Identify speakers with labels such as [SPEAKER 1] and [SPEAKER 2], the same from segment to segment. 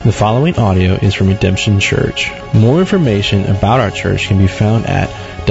[SPEAKER 1] The following audio is from Redemption Church. More information about our church can be found at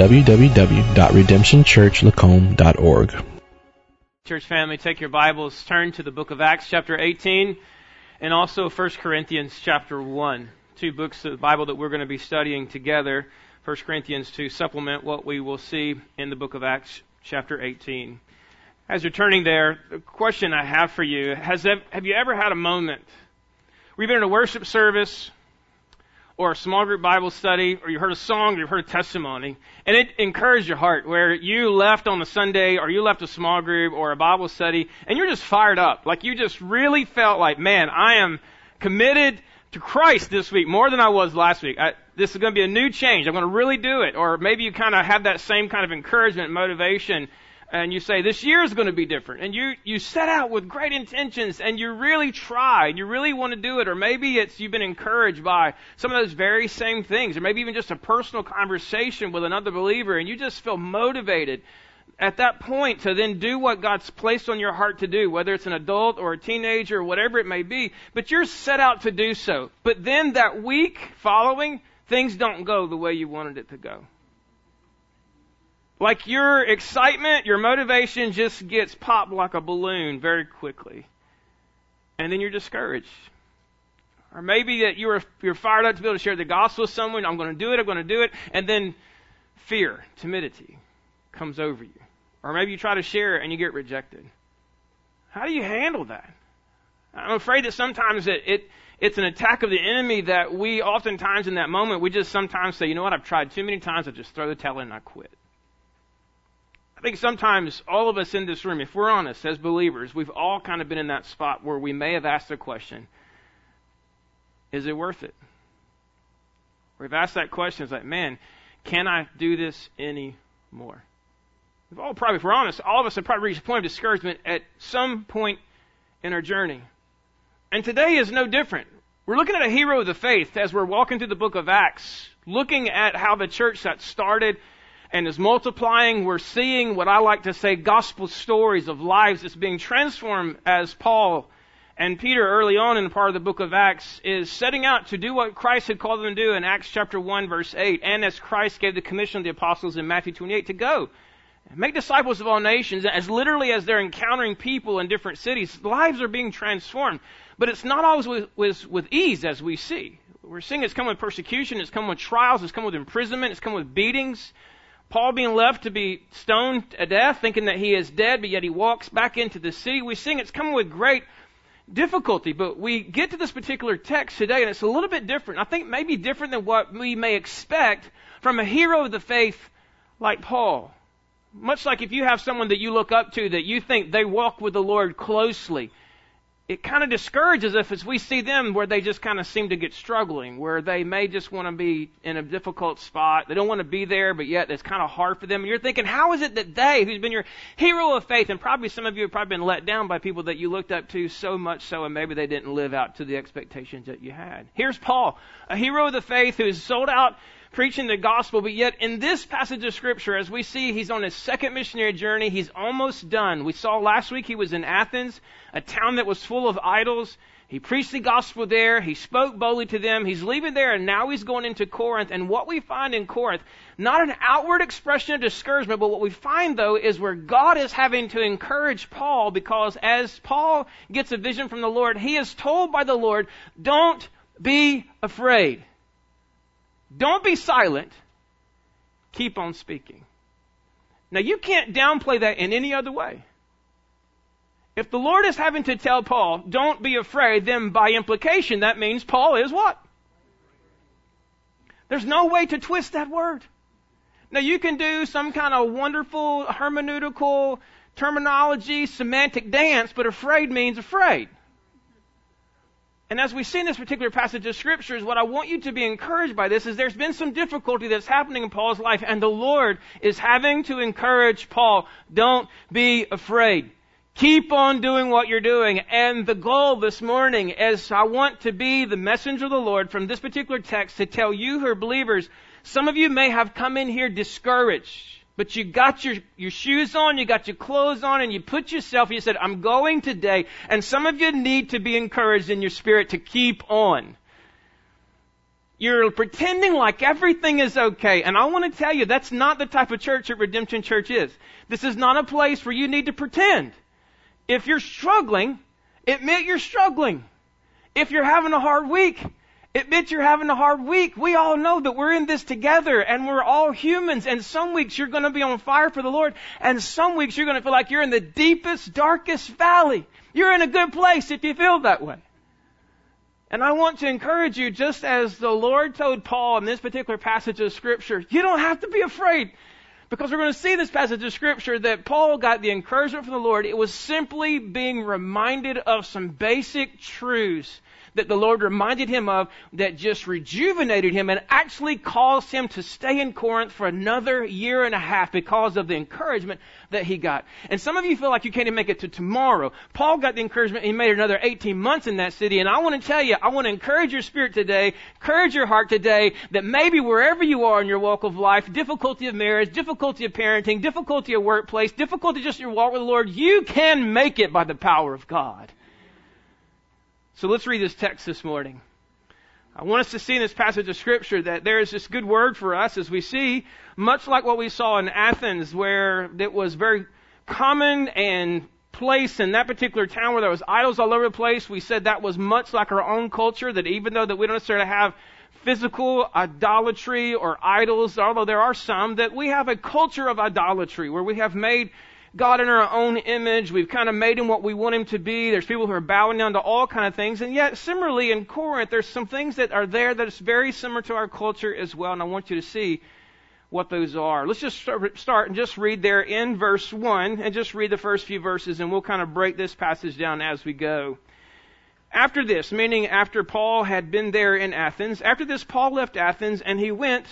[SPEAKER 1] www.redemptionchurchlacombe.org.
[SPEAKER 2] Church family, take your Bibles, turn to the book of Acts chapter 18 and also 1 Corinthians chapter 1. Two books of the Bible that we're going to be studying together. 1 Corinthians to supplement what we will see in the book of Acts chapter 18. As you're turning there, the question I have for you, have you ever had a moment where you've been in a worship service or a small group Bible study, or you heard a song, or you heard a testimony, and it encouraged your heart, where you left on a Sunday, or you left a small group, or a Bible study, and you're just fired up. Like you just really felt like, man, I am committed to Christ this week more than I was last week. This is going to be a new change. I'm going to really do it. Or maybe you kind of have that same kind of encouragement and motivation, and you say, this year is going to be different. And you set out with great intentions, and you really try, and you really want to do it. Or maybe it's you've been encouraged by some of those very same things, or maybe even just a personal conversation with another believer, and you just feel motivated at that point to then do what God's placed on your heart to do, whether it's an adult or a teenager or whatever it may be. But you're set out to do so. But then that week following, things don't go the way you wanted it to go. Like your excitement, your motivation just gets popped like a balloon very quickly. And then you're discouraged. Or maybe that you're fired up to be able to share the gospel with someone. I'm going to do it. And then fear, timidity comes over you. Or maybe you try to share it and you get rejected. How do you handle that? I'm afraid that sometimes it's an attack of the enemy that we oftentimes in that moment, we just sometimes say, you know what, I've tried too many times, I'll just throw the towel in and I quit. I think sometimes all of us in this room, if we're honest, as believers, we've all kind of been in that spot where we may have asked the question, is it worth it? We've asked that question, it's like, man, can I do this anymore? We've all probably, if we're honest, all of us have probably reached a point of discouragement at some point in our journey. And today is no different. We're looking at a hero of the faith as we're walking through the book of Acts, looking at how the church got started and is multiplying. We're seeing what I like to say, gospel stories of lives that's being transformed as Paul and Peter early on in the part of the book of Acts is setting out to do what Christ had called them to do in Acts chapter 1 verse 8. And as Christ gave the commission of the apostles in Matthew 28 to go make disciples of all nations, as literally as they're encountering people in different cities, lives are being transformed. But it's not always with ease, as we see. We're seeing it's come with persecution, it's come with trials, it's come with imprisonment, it's come with beatings. Paul being left to be stoned to death, thinking that he is dead, but yet he walks back into the city. We sing it's come with great difficulty, but we get to this particular text today, and it's a little bit different. I think maybe different than what we may expect from a hero of the faith like Paul. Much like if you have someone that you look up to that you think they walk with the Lord closely, it kind of discourages us if we see them where they just kind of seem to get struggling, where they may just want to be in a difficult spot. They don't want to be there, but yet it's kind of hard for them. And you're thinking, how is it that they, who's been your hero of faith, and probably some of you have probably been let down by people that you looked up to so much so, and maybe they didn't live out to the expectations that you had. Here's Paul, a hero of the faith who is sold out preaching the gospel, but yet in this passage of Scripture, as we see, he's on his second missionary journey. He's almost done. We saw last week he was in Athens, a town that was full of idols. He preached the gospel there. He spoke boldly to them. He's leaving there, and now he's going into Corinth. And what we find in Corinth, not an outward expression of discouragement, but what we find, though, is where God is having to encourage Paul, because as Paul gets a vision from the Lord, he is told by the Lord, don't be afraid. Don't be silent. Keep on speaking. Now, you can't downplay that in any other way. If the Lord is having to tell Paul, don't be afraid, then by implication, that means Paul is what? There's no way to twist that word. Now, you can do some kind of wonderful hermeneutical terminology, semantic dance, but afraid means afraid. And as we see in this particular passage of Scriptures, what I want you to be encouraged by this is there's been some difficulty that's happening in Paul's life, and the Lord is having to encourage Paul, don't be afraid. Keep on doing what you're doing. And the goal this morning is I want to be the messenger of the Lord from this particular text to tell you who are believers, some of you may have come in here discouraged. But you got your shoes on, you got your clothes on, and you put yourself, you said, I'm going today. And some of you need to be encouraged in your spirit to keep on. You're pretending like everything is okay. And I want to tell you, that's not the type of church that Redemption Church is. This is not a place where you need to pretend. If you're struggling, admit you're struggling. If you're having a hard week, admit you're having a hard week. We all know that we're in this together and we're all humans. And some weeks you're going to be on fire for the Lord. And some weeks you're going to feel like you're in the deepest, darkest valley. You're in a good place if you feel that way. And I want to encourage you, just as the Lord told Paul in this particular passage of Scripture, you don't have to be afraid. Because we're going to see this passage of Scripture that Paul got the encouragement from the Lord. It was simply being reminded of some basic truths that the Lord reminded him of that just rejuvenated him and actually caused him to stay in Corinth for another year and a half because of the encouragement that he got. And some of you feel like you can't even make it to tomorrow. Paul got the encouragement. He made another 18 months in that city. And I want to tell you, I want to encourage your spirit today, encourage your heart today, that maybe wherever you are in your walk of life, difficulty of marriage, difficulty of parenting, difficulty of workplace, difficulty just in your walk with the Lord, you can make it by the power of God. So let's read this text this morning. I want us to see in this passage of Scripture that there is this good word for us as we see, much like what we saw in Athens, where it was very common and place in that particular town where there was idols all over the place. We said that was much like our own culture, that even though that we don't necessarily have physical idolatry or idols, although there are some, that we have a culture of idolatry where we have made God in our own image. We've kind of made him what we want him to be. There's people who are bowing down to all kind of things. And yet, similarly, in Corinth, there's some things that are there that is very similar to our culture as well. And I want you to see what those are. Let's just start and just read there in verse 1 and just read the first few verses, and we'll kind of break this passage down as we go. After this, meaning after Paul had been there in Athens, after this Paul left Athens and he went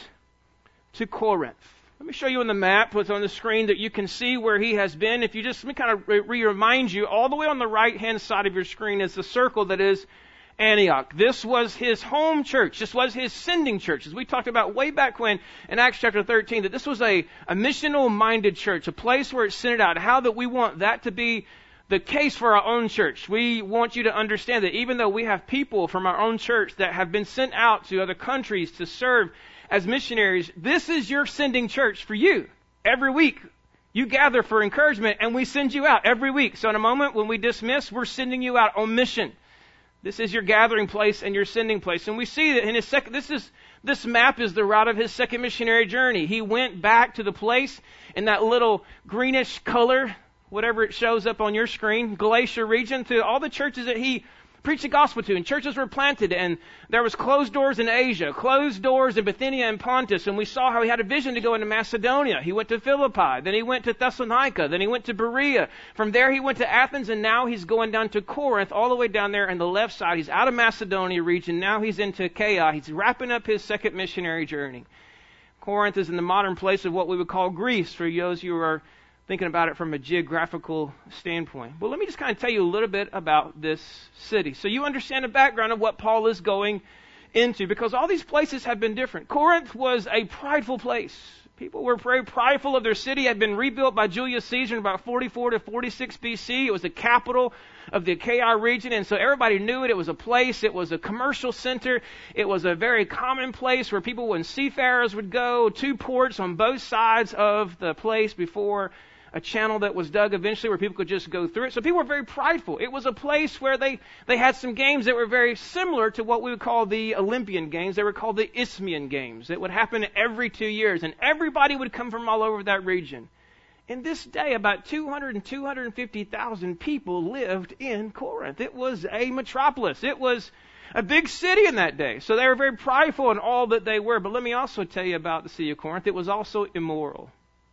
[SPEAKER 2] to Corinth. Let me show you on the map what's on the screen that you can see where he has been. If you just, let me kind of remind you, all the way on the right-hand side of your screen is the circle that is Antioch. This was his home church. This was his sending church. As we talked about way back when in Acts chapter 13, that this was a missional-minded church, a place where it sent out. How that we want that to be the case for our own church. We want you to understand that even though we have people from our own church that have been sent out to other countries to serve as missionaries, this is your sending church for you. Every week, you gather for encouragement, and we send you out every week. So in a moment, when we dismiss, we're sending you out on mission. This is your gathering place and your sending place. And we see that in his this map is the route of his second missionary journey. He went back to the place in that little greenish color, whatever it shows up on your screen, Galatia region, to all the churches that he preached the gospel to, and churches were planted, and there was closed doors in Asia, closed doors in Bithynia and Pontus, and we saw how he had a vision to go into Macedonia. He went to Philippi, then he went to Thessalonica, then he went to Berea. From there he went to Athens, and now he's going down to Corinth, all the way down there on the left side. He's out of Macedonia region, now he's into Achaia. He's wrapping up his second missionary journey. Corinth is in the modern place of what we would call Greece, for those who are thinking about it from a geographical standpoint. Well, let me just kind of tell you a little bit about this city, so you understand the background of what Paul is going into, because all these places have been different. Corinth was a prideful place. People were very prideful of their city. It had been rebuilt by Julius Caesar in about 44 to 46 BC. It was the capital of the Achaia region, and so everybody knew it. It was a place. It was a commercial center. It was a very common place where people, when seafarers would go, 2 ports on both sides of the place before a channel that was dug eventually where people could just go through it. So people were very prideful. It was a place where they had some games that were very similar to what we would call the Olympian Games. They were called the Isthmian Games. It would happen every 2 years, and everybody would come from all over that region. In this day, about 200 and 250,000 people lived in Corinth. It was a metropolis. It was a big city in that day. So they were very prideful in all that they were. But let me also tell you about the city of Corinth. It was also immoral.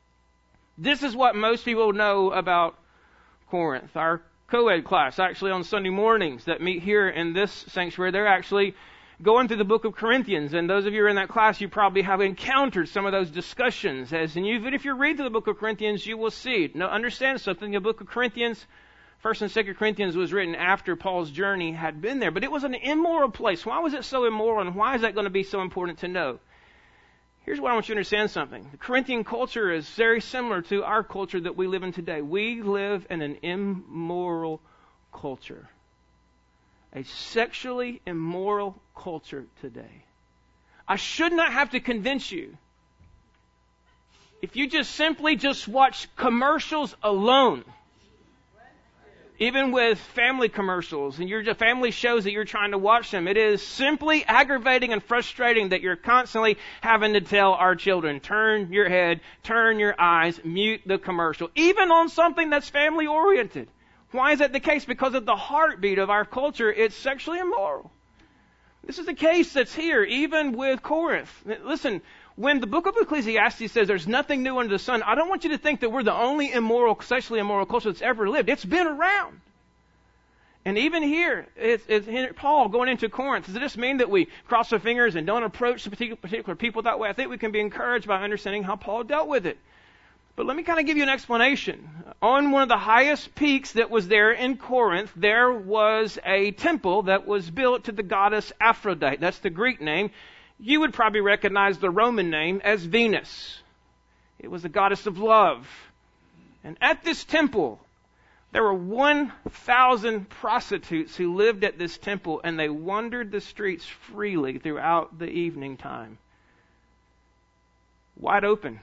[SPEAKER 2] This is what most people know about Corinth. Our co-ed class, actually on Sunday mornings that meet here in this sanctuary, they're actually going through the book of Corinthians. And those of you who are in that class, you probably have encountered some of those discussions. Even if you read through the book of Corinthians, you will see. Now, understand something. The book of Corinthians, 1st and 2nd Corinthians, was written after Paul's journey had been there. But it was an immoral place. Why was it so immoral, and why is that going to be so important to know? Here's what I want you to understand something. The Corinthian culture is very similar to our culture that we live in today. We live in an immoral culture. A sexually immoral culture today. I should not have to convince you. If you just simply watch commercials alone, even with family commercials and your family shows that you're trying to watch them, it is simply aggravating and frustrating that you're constantly having to tell our children, turn your head, turn your eyes, mute the commercial, even on something that's family oriented. Why is that the case? Because of the heartbeat of our culture, it's sexually immoral. This is the case that's here, even with Corinth. Listen, when the book of Ecclesiastes says there's nothing new under the sun, I don't want you to think that we're the only sexually immoral culture that's ever lived. It's been around. And even here, it's Paul going into Corinth. Does it just mean that we cross our fingers and don't approach particular people that way? I think we can be encouraged by understanding how Paul dealt with it. But let me kind of give you an explanation. On one of the highest peaks that was there in Corinth, there was a temple that was built to the goddess Aphrodite. That's the Greek name. You would probably recognize the Roman name as Venus. It was the goddess of love. And at this temple, there were 1,000 prostitutes who lived at this temple, and they wandered the streets freely throughout the evening time. Wide open.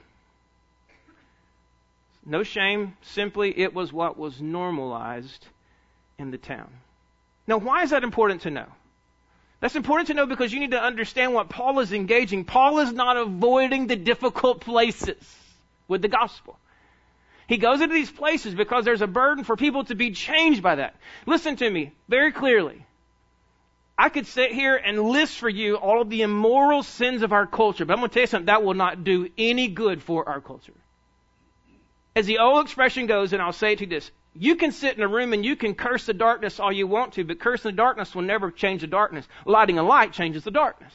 [SPEAKER 2] No shame, simply it was what was normalized in the town. Now, why is that important to know? That's important to know because you need to understand what Paul is engaging. Paul is not avoiding the difficult places with the gospel. He goes into these places because there's a burden for people to be changed by that. Listen to me very clearly. I could sit here and list for you all of the immoral sins of our culture, but I'm going to tell you something, that will not do any good for our culture. As the old expression goes, and I'll say it to you this, you can sit in a room and you can curse the darkness all you want to, but cursing the darkness will never change the darkness. Lighting a light changes the darkness.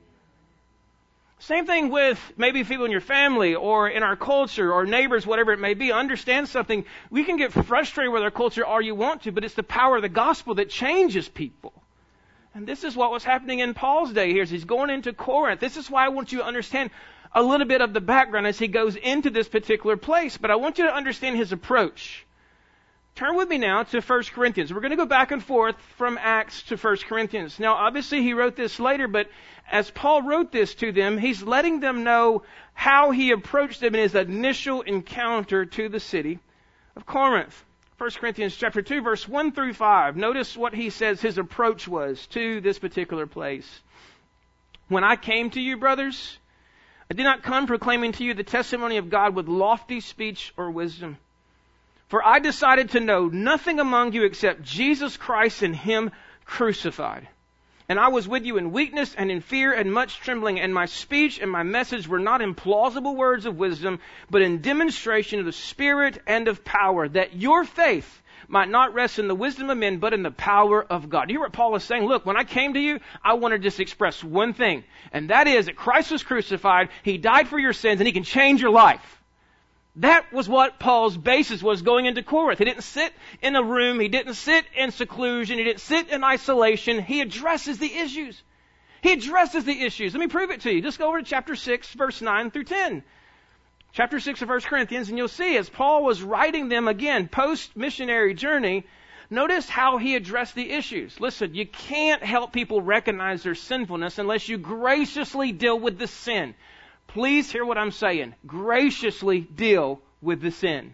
[SPEAKER 2] Same thing with maybe people in your family or in our culture or neighbors, whatever it may be. Understand something. We can get frustrated with our culture all you want to, but it's the power of the gospel that changes people. And this is what was happening in Paul's day here as he's going into Corinth. This is why I want you to understand a little bit of the background as he goes into this particular place. But I want you to understand his approach. Turn with me now to 1 Corinthians. We're going to go back and forth from Acts to 1 Corinthians. Now, obviously, he wrote this later, but as Paul wrote this to them, he's letting them know how he approached them in his initial encounter to the city of Corinth. 1 Corinthians chapter 2, verse 1 through 5. Notice what he says his approach was to this particular place. When I came to you, brothers, I did not come proclaiming to you the testimony of God with lofty speech or wisdom. For I decided to know nothing among you except Jesus Christ and Him crucified. And I was with you in weakness and in fear and much trembling, and my speech and my message were not in plausible words of wisdom, but in demonstration of the Spirit and of power, that your faith might not rest in the wisdom of men, but in the power of God. You hear what Paul is saying? Look, when I came to you, I want to just express one thing, and that is that Christ was crucified, He died for your sins, and He can change your life. That was what Paul's basis was going into Corinth. He didn't sit in a room. He didn't sit in seclusion. He didn't sit in isolation. He addresses the issues. He addresses the issues. Let me prove it to you. Just go over to chapter 6, verse 9 through 10. Chapter 6 of 1 Corinthians, and you'll see as Paul was writing them again, post-missionary journey, notice how he addressed the issues. Listen, you can't help people recognize their sinfulness unless you graciously deal with the sin. Please hear what I'm saying. Graciously deal with the sin.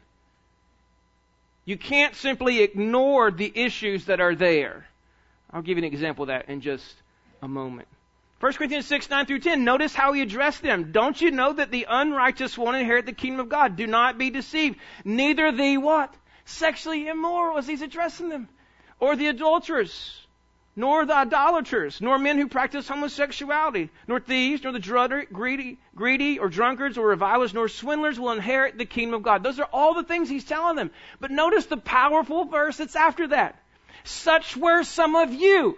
[SPEAKER 2] You can't simply ignore the issues that are there. I'll give you an example of that in just a moment. 1 Corinthians 6, 9 through 10, notice how he addressed them. Don't you know that the unrighteous won't inherit the kingdom of God? Do not be deceived. Neither the what? Sexually immoral, as he's addressing them. Or the adulterers. Nor the idolaters, nor men who practice homosexuality, nor thieves, nor the greedy, or drunkards, or revilers, nor swindlers will inherit the kingdom of God. Those are all the things he's telling them. But notice the powerful verse that's after that. Such were some of you.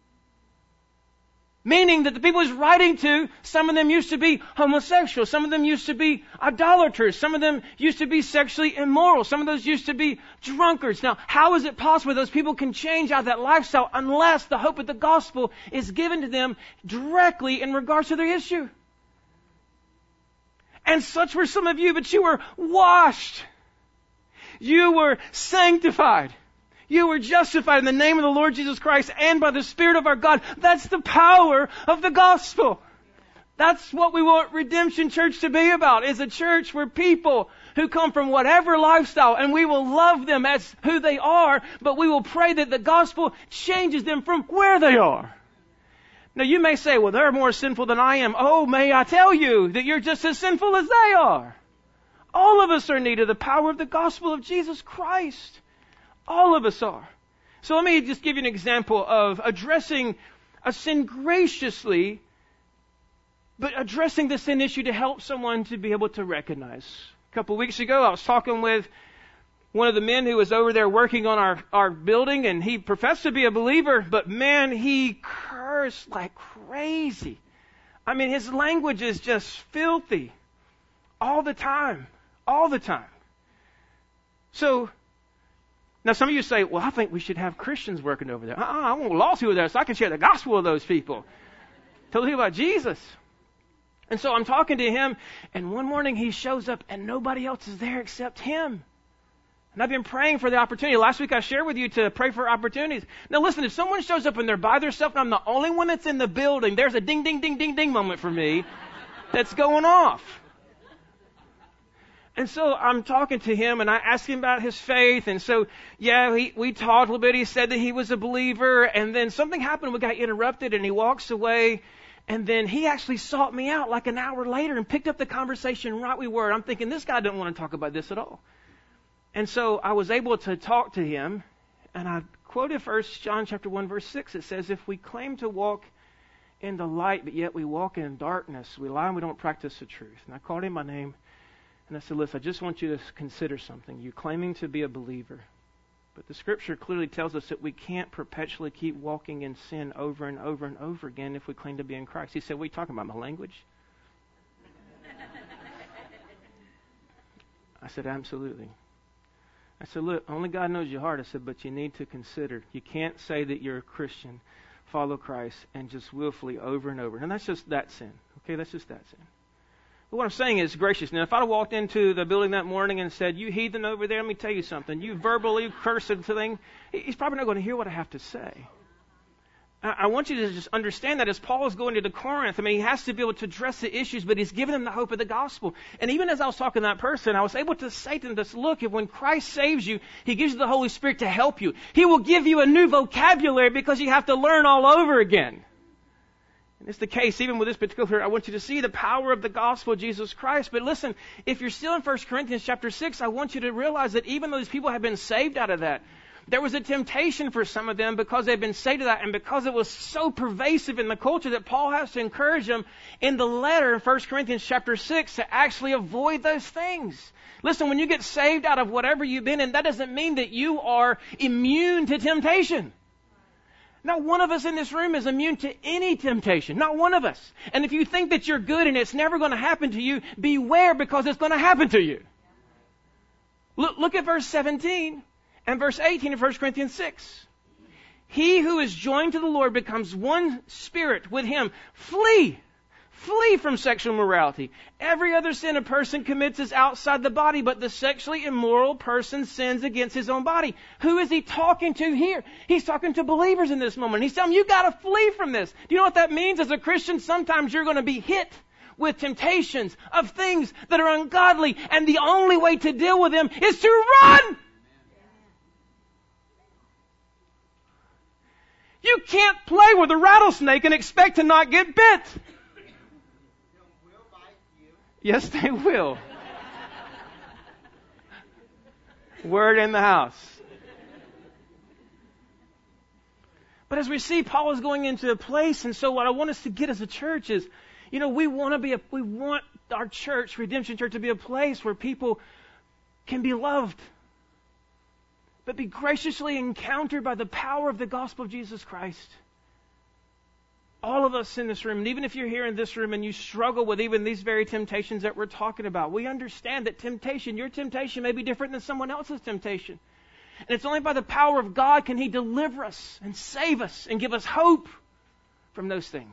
[SPEAKER 2] Meaning that the people he's writing to, some of them used to be homosexual. Some of them used to be idolaters. Some of them used to be sexually immoral. Some of those used to be drunkards. Now, how is it possible those people can change out of that lifestyle unless the hope of the gospel is given to them directly in regards to their issue? And such were some of you, but you were washed. You were sanctified. You were justified in the name of the Lord Jesus Christ and by the Spirit of our God. That's the power of the gospel. That's what we want Redemption Church to be about, is a church where people who come from whatever lifestyle, and we will love them as who they are, but we will pray that the gospel changes them from where they are. Now you may say, well, they're more sinful than I am. Oh, may I tell you that you're just as sinful as they are. All of us are in need of the power of the gospel of Jesus Christ. All of us are. So let me just give you an example of addressing a sin graciously, but addressing the sin issue to help someone to be able to recognize. A couple of weeks ago, I was talking with one of the men who was over there working on our building, and he professed to be a believer, but man, he cursed like crazy. I mean, his language is just filthy all the time. All the time. So, now some of you say, well, I think we should have Christians working over there. I want lost people there so I can share the gospel with those people. Tell them about Jesus. And so I'm talking to him, and one morning he shows up and nobody else is there except him. And I've been praying for the opportunity. Last week I shared with you to pray for opportunities. Now listen, if someone shows up and they're by themselves and I'm the only one that's in the building, there's a ding, ding, ding, ding, ding moment for me that's going off. And so I'm talking to him, and I asked him about his faith. And so, we talked a little bit. He said that he was a believer. And then something happened. We got interrupted, and he walks away. And then he actually sought me out like an hour later and picked up the conversation right we were. I'm thinking, this guy didn't want to talk about this at all. And so I was able to talk to him, and I quoted 1 John chapter 1, verse 6. It says, if we claim to walk in the light, but yet we walk in darkness, we lie and we don't practice the truth. And I called him by name. And I said, listen, I just want you to consider something. You're claiming to be a believer. But the Scripture clearly tells us that we can't perpetually keep walking in sin over and over and over again if we claim to be in Christ. He said, what are you talking about, my language? I said, absolutely. I said, look, only God knows your heart. I said, but you need to consider. You can't say that you're a Christian, follow Christ, and just willfully over and over. And that's just that sin. Okay, that's just that sin. But what I'm saying is gracious. Now, if I'd have walked into the building that morning and said, you heathen over there, let me tell you something. You verbally cursed thing, he's probably not going to hear what I have to say. I want you to just understand that as Paul is going to Corinth, I mean, he has to be able to address the issues, but he's giving them the hope of the gospel. And even as I was talking to that person, I was able to say to them this, look, if when Christ saves you, he gives you the Holy Spirit to help you. He will give you a new vocabulary because you have to learn all over again. And it's the case even with this particular, I want you to see the power of the gospel of Jesus Christ. But listen, if you're still in 1 Corinthians chapter 6, I want you to realize that even though these people have been saved out of that, there was a temptation for some of them because they've been saved of that, and because it was so pervasive in the culture that Paul has to encourage them in the letter in 1 Corinthians chapter 6 to actually avoid those things. Listen, when you get saved out of whatever you've been in, that doesn't mean that you are immune to temptation. Not one of us in this room is immune to any temptation. Not one of us. And if you think that you're good and it's never going to happen to you, beware, because it's going to happen to you. Look at verse 17 and verse 18 of 1 Corinthians 6. He who is joined to the Lord becomes one spirit with him. Flee from sexual immorality. Every other sin a person commits is outside the body, but the sexually immoral person sins against his own body. Who is he talking to here? He's talking to believers in this moment. He's telling them, you got to flee from this. Do you know what that means? As a Christian, sometimes you're going to be hit with temptations of things that are ungodly, and the only way to deal with them is to run. You can't play with a rattlesnake and expect to not get bit. Yes, they will. Word in the house. But as we see, Paul is going into a place, and so what I want us to get as a church is, we want our church, Redemption Church, to be a place where people can be loved, but be graciously encountered by the power of the gospel of Jesus Christ. All of us in this room, and even if you're here in this room and you struggle with even these very temptations that we're talking about, we understand that your temptation may be different than someone else's temptation. And it's only by the power of God can He deliver us and save us and give us hope from those things.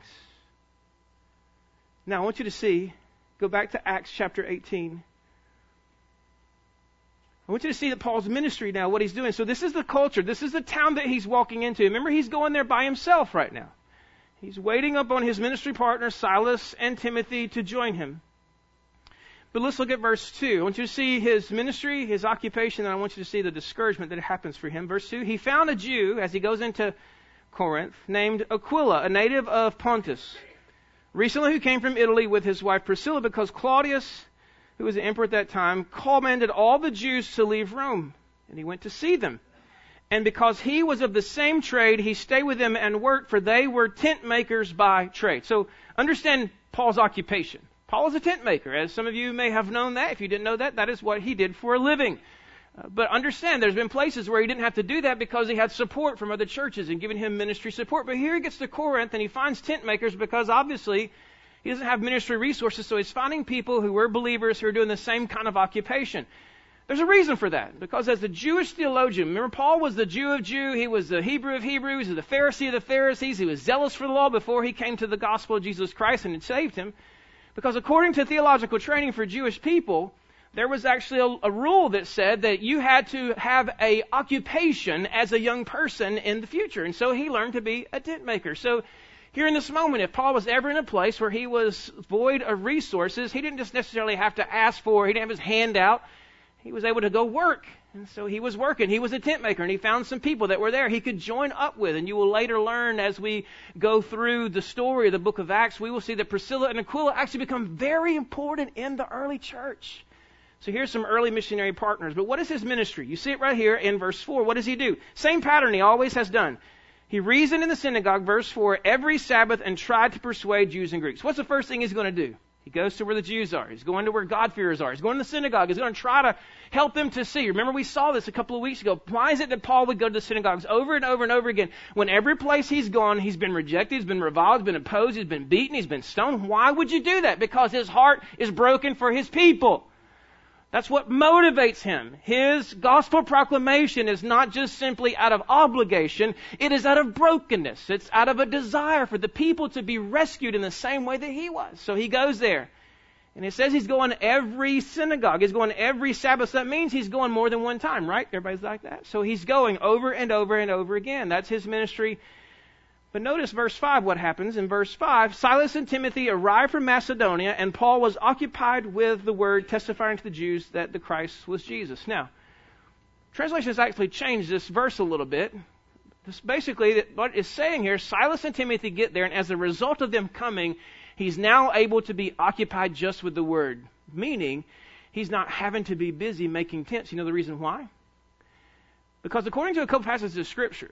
[SPEAKER 2] Now, I want you to go back to Acts chapter 18. I want you to see that Paul's ministry now, what he's doing. So this is the culture. This is the town that he's walking into. Remember, he's going there by himself right now. He's waiting upon his ministry partners, Silas and Timothy, to join him. But let's look at verse 2. I want you to see his ministry, his occupation, and I want you to see the discouragement that happens for him. Verse 2, he found a Jew, as he goes into Corinth, named Aquila, a native of Pontus, recently who came from Italy with his wife Priscilla, because Claudius, who was the emperor at that time, commanded all the Jews to leave Rome. And he went to see them. And because he was of the same trade, he stayed with them and worked, for they were tent makers by trade. So understand Paul's occupation. Paul was a tent maker. As some of you may have known that. If you didn't know that, that is what he did for a living. But understand, there's been places where he didn't have to do that because he had support from other churches and giving him ministry support. But here he gets to Corinth and he finds tent makers because obviously he doesn't have ministry resources. So he's finding people who were believers who are doing the same kind of occupation. There's a reason for that. Because as a Jewish theologian, remember Paul was the Jew of Jews, he was the Hebrew of Hebrews, he was the Pharisee of the Pharisees, he was zealous for the law before he came to the gospel of Jesus Christ and it saved him. Because according to theological training for Jewish people, there was actually a rule that said that you had to have a occupation as a young person in the future. And so he learned to be a tent maker. So here in this moment, if Paul was ever in a place where he was void of resources, he didn't just necessarily have to ask for, he didn't have his hand out. He was able to go work. And so he was working. He was a tent maker, and he found some people that were there he could join up with. And you will later learn as we go through the story of the book of Acts, we will see that Priscilla and Aquila actually become very important in the early church. So here's some early missionary partners. But what is his ministry? You see it right here in verse 4. What does he do? Same pattern he always has done. He reasoned in the synagogue, verse 4, every Sabbath and tried to persuade Jews and Greeks. What's the first thing he's going to do? He goes to where the Jews are. He's going to where God-fearers are. He's going to the synagogue. He's going to try to help them to see. Remember, we saw this a couple of weeks ago. Why is it that Paul would go to the synagogues over and over and over again? When every place he's gone, he's been rejected, he's been reviled, he's been opposed, he's been beaten, he's been stoned. Why would you do that? Because his heart is broken for his people. That's what motivates him. His gospel proclamation is not just simply out of obligation. It is out of brokenness. It's out of a desire for the people to be rescued in the same way that he was. So he goes there. And it says he's going every synagogue. He's going every Sabbath. So that means he's going more than one time, right? Everybody's like that. So he's going over and over and over again. That's his ministry. But notice verse 5, what happens. In verse 5, Silas and Timothy arrived from Macedonia, and Paul was occupied with the word, testifying to the Jews that the Christ was Jesus. Now, translation has actually changed this verse a little bit. This basically, what it's saying here, Silas and Timothy get there, and as a result of them coming, he's now able to be occupied just with the word. Meaning, he's not having to be busy making tents. You know the reason why? Because according to a couple passages of Scripture,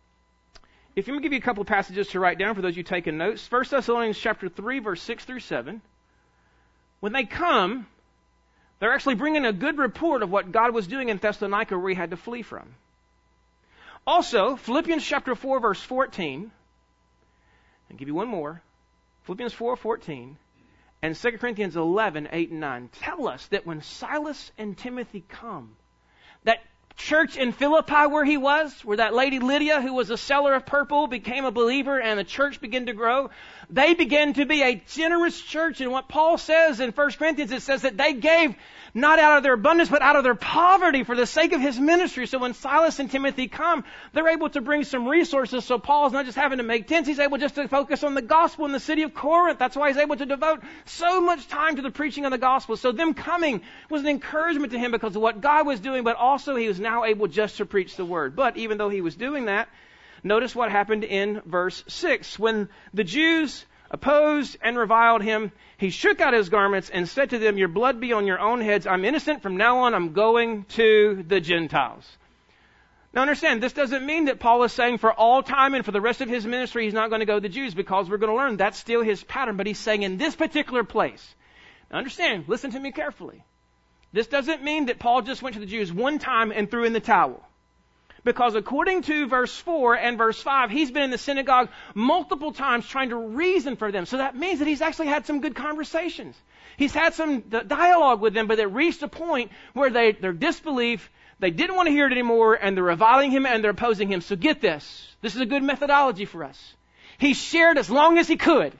[SPEAKER 2] if I'm going to give you a couple of passages to write down for those of you taking notes. 1 Thessalonians chapter 3, verse 6 through 7. When they come, they're actually bringing a good report of what God was doing in Thessalonica where he had to flee from. Also, Philippians chapter 4, verse 14. I'll give you one more. Philippians 4:14. And 2 Corinthians 11, 8 and 9 tell us that when Silas and Timothy come, that church in Philippi where he was, where that lady Lydia, who was a seller of purple, became a believer and the church began to grow, they began to be a generous church. And what Paul says in 1 Corinthians, it says that they gave not out of their abundance, but out of their poverty for the sake of his ministry. So when Silas and Timothy come, they're able to bring some resources. So Paul's not just having to make tents, he's able just to focus on the gospel in the city of Corinth. That's why he's able to devote so much time to the preaching of the gospel. So them coming was an encouragement to him because of what God was doing, but also he was now able just to preach the word. But even though he was doing that, notice what happened in verse 6. When the Jews opposed and reviled him, he shook out his garments and said to them, your blood be on your own heads. I'm innocent. From now on, I'm going to the Gentiles. Now understand, this doesn't mean that Paul is saying for all time and for the rest of his ministry, he's not going to go to the Jews, because we're going to learn that's still his pattern. But he's saying in this particular place, now understand, listen to me carefully. This doesn't mean that Paul just went to the Jews one time and threw in the towel. Because according to verse 4 and verse 5, he's been in the synagogue multiple times trying to reason for them. So that means that he's actually had some good conversations. He's had some dialogue with them, but it reached a point where their disbelief, they didn't want to hear it anymore, and they're reviling him and they're opposing him. So get this. This is a good methodology for us. He shared as long as he could.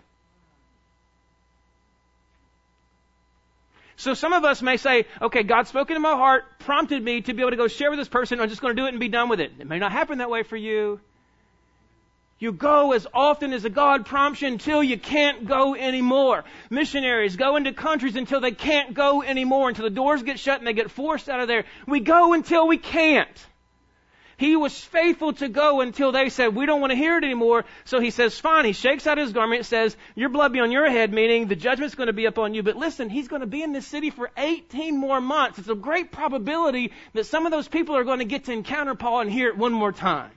[SPEAKER 2] So some of us may say, okay, God spoke into my heart, prompted me to be able to go share with this person. I'm just going to do it and be done with it. It may not happen that way for you. You go as often as God prompts you until you can't go anymore. Missionaries go into countries until they can't go anymore, until the doors get shut and they get forced out of there. We go until we can't. He was faithful to go until they said, we don't want to hear it anymore. So he says, fine. He shakes out his garment. It says, your blood be on your head, meaning the judgment's going to be upon you. But listen, he's going to be in this city for 18 more months. It's a great probability that some of those people are going to get to encounter Paul and hear it one more time.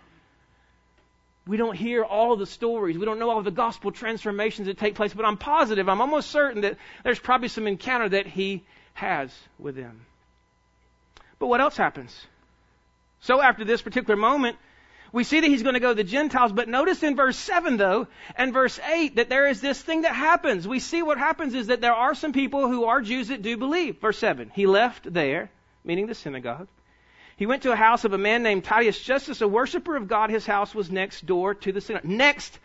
[SPEAKER 2] We don't hear all of the stories. We don't know all of the gospel transformations that take place. But I'm positive, I'm almost certain that there's probably some encounter that he has with them. But what else happens? So after this particular moment, we see that he's going to go to the Gentiles. But notice in verse 7, though, and verse 8, that there is this thing that happens. We see what happens is that there are some people who are Jews that do believe. Verse 7, he left there, meaning the synagogue. He went to a house of a man named Titius Justus, a worshiper of God. His house was next door to the synagogue. Next.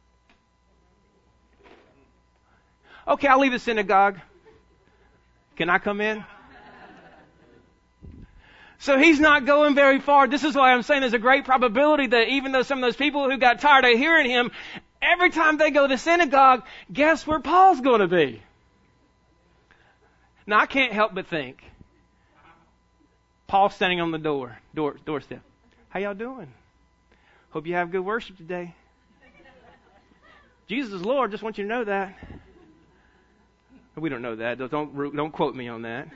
[SPEAKER 2] Okay, I'll leave the synagogue. Can I come in? So he's not going very far. This is why I'm saying there's a great probability that even though some of those people who got tired of hearing him, every time they go to the synagogue, guess where Paul's going to be? Now, I can't help but think, Paul standing on the doorstep. How y'all doing? Hope you have good worship today. Jesus is Lord. Just want you to know that. We don't know that. Don't quote me on that.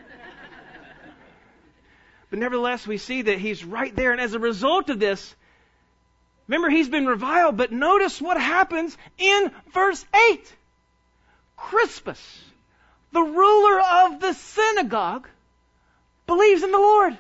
[SPEAKER 2] But nevertheless, we see that he's right there. And as a result of this, remember, he's been reviled. But notice what happens in verse 8. Crispus, the ruler of the synagogue, believes in the Lord.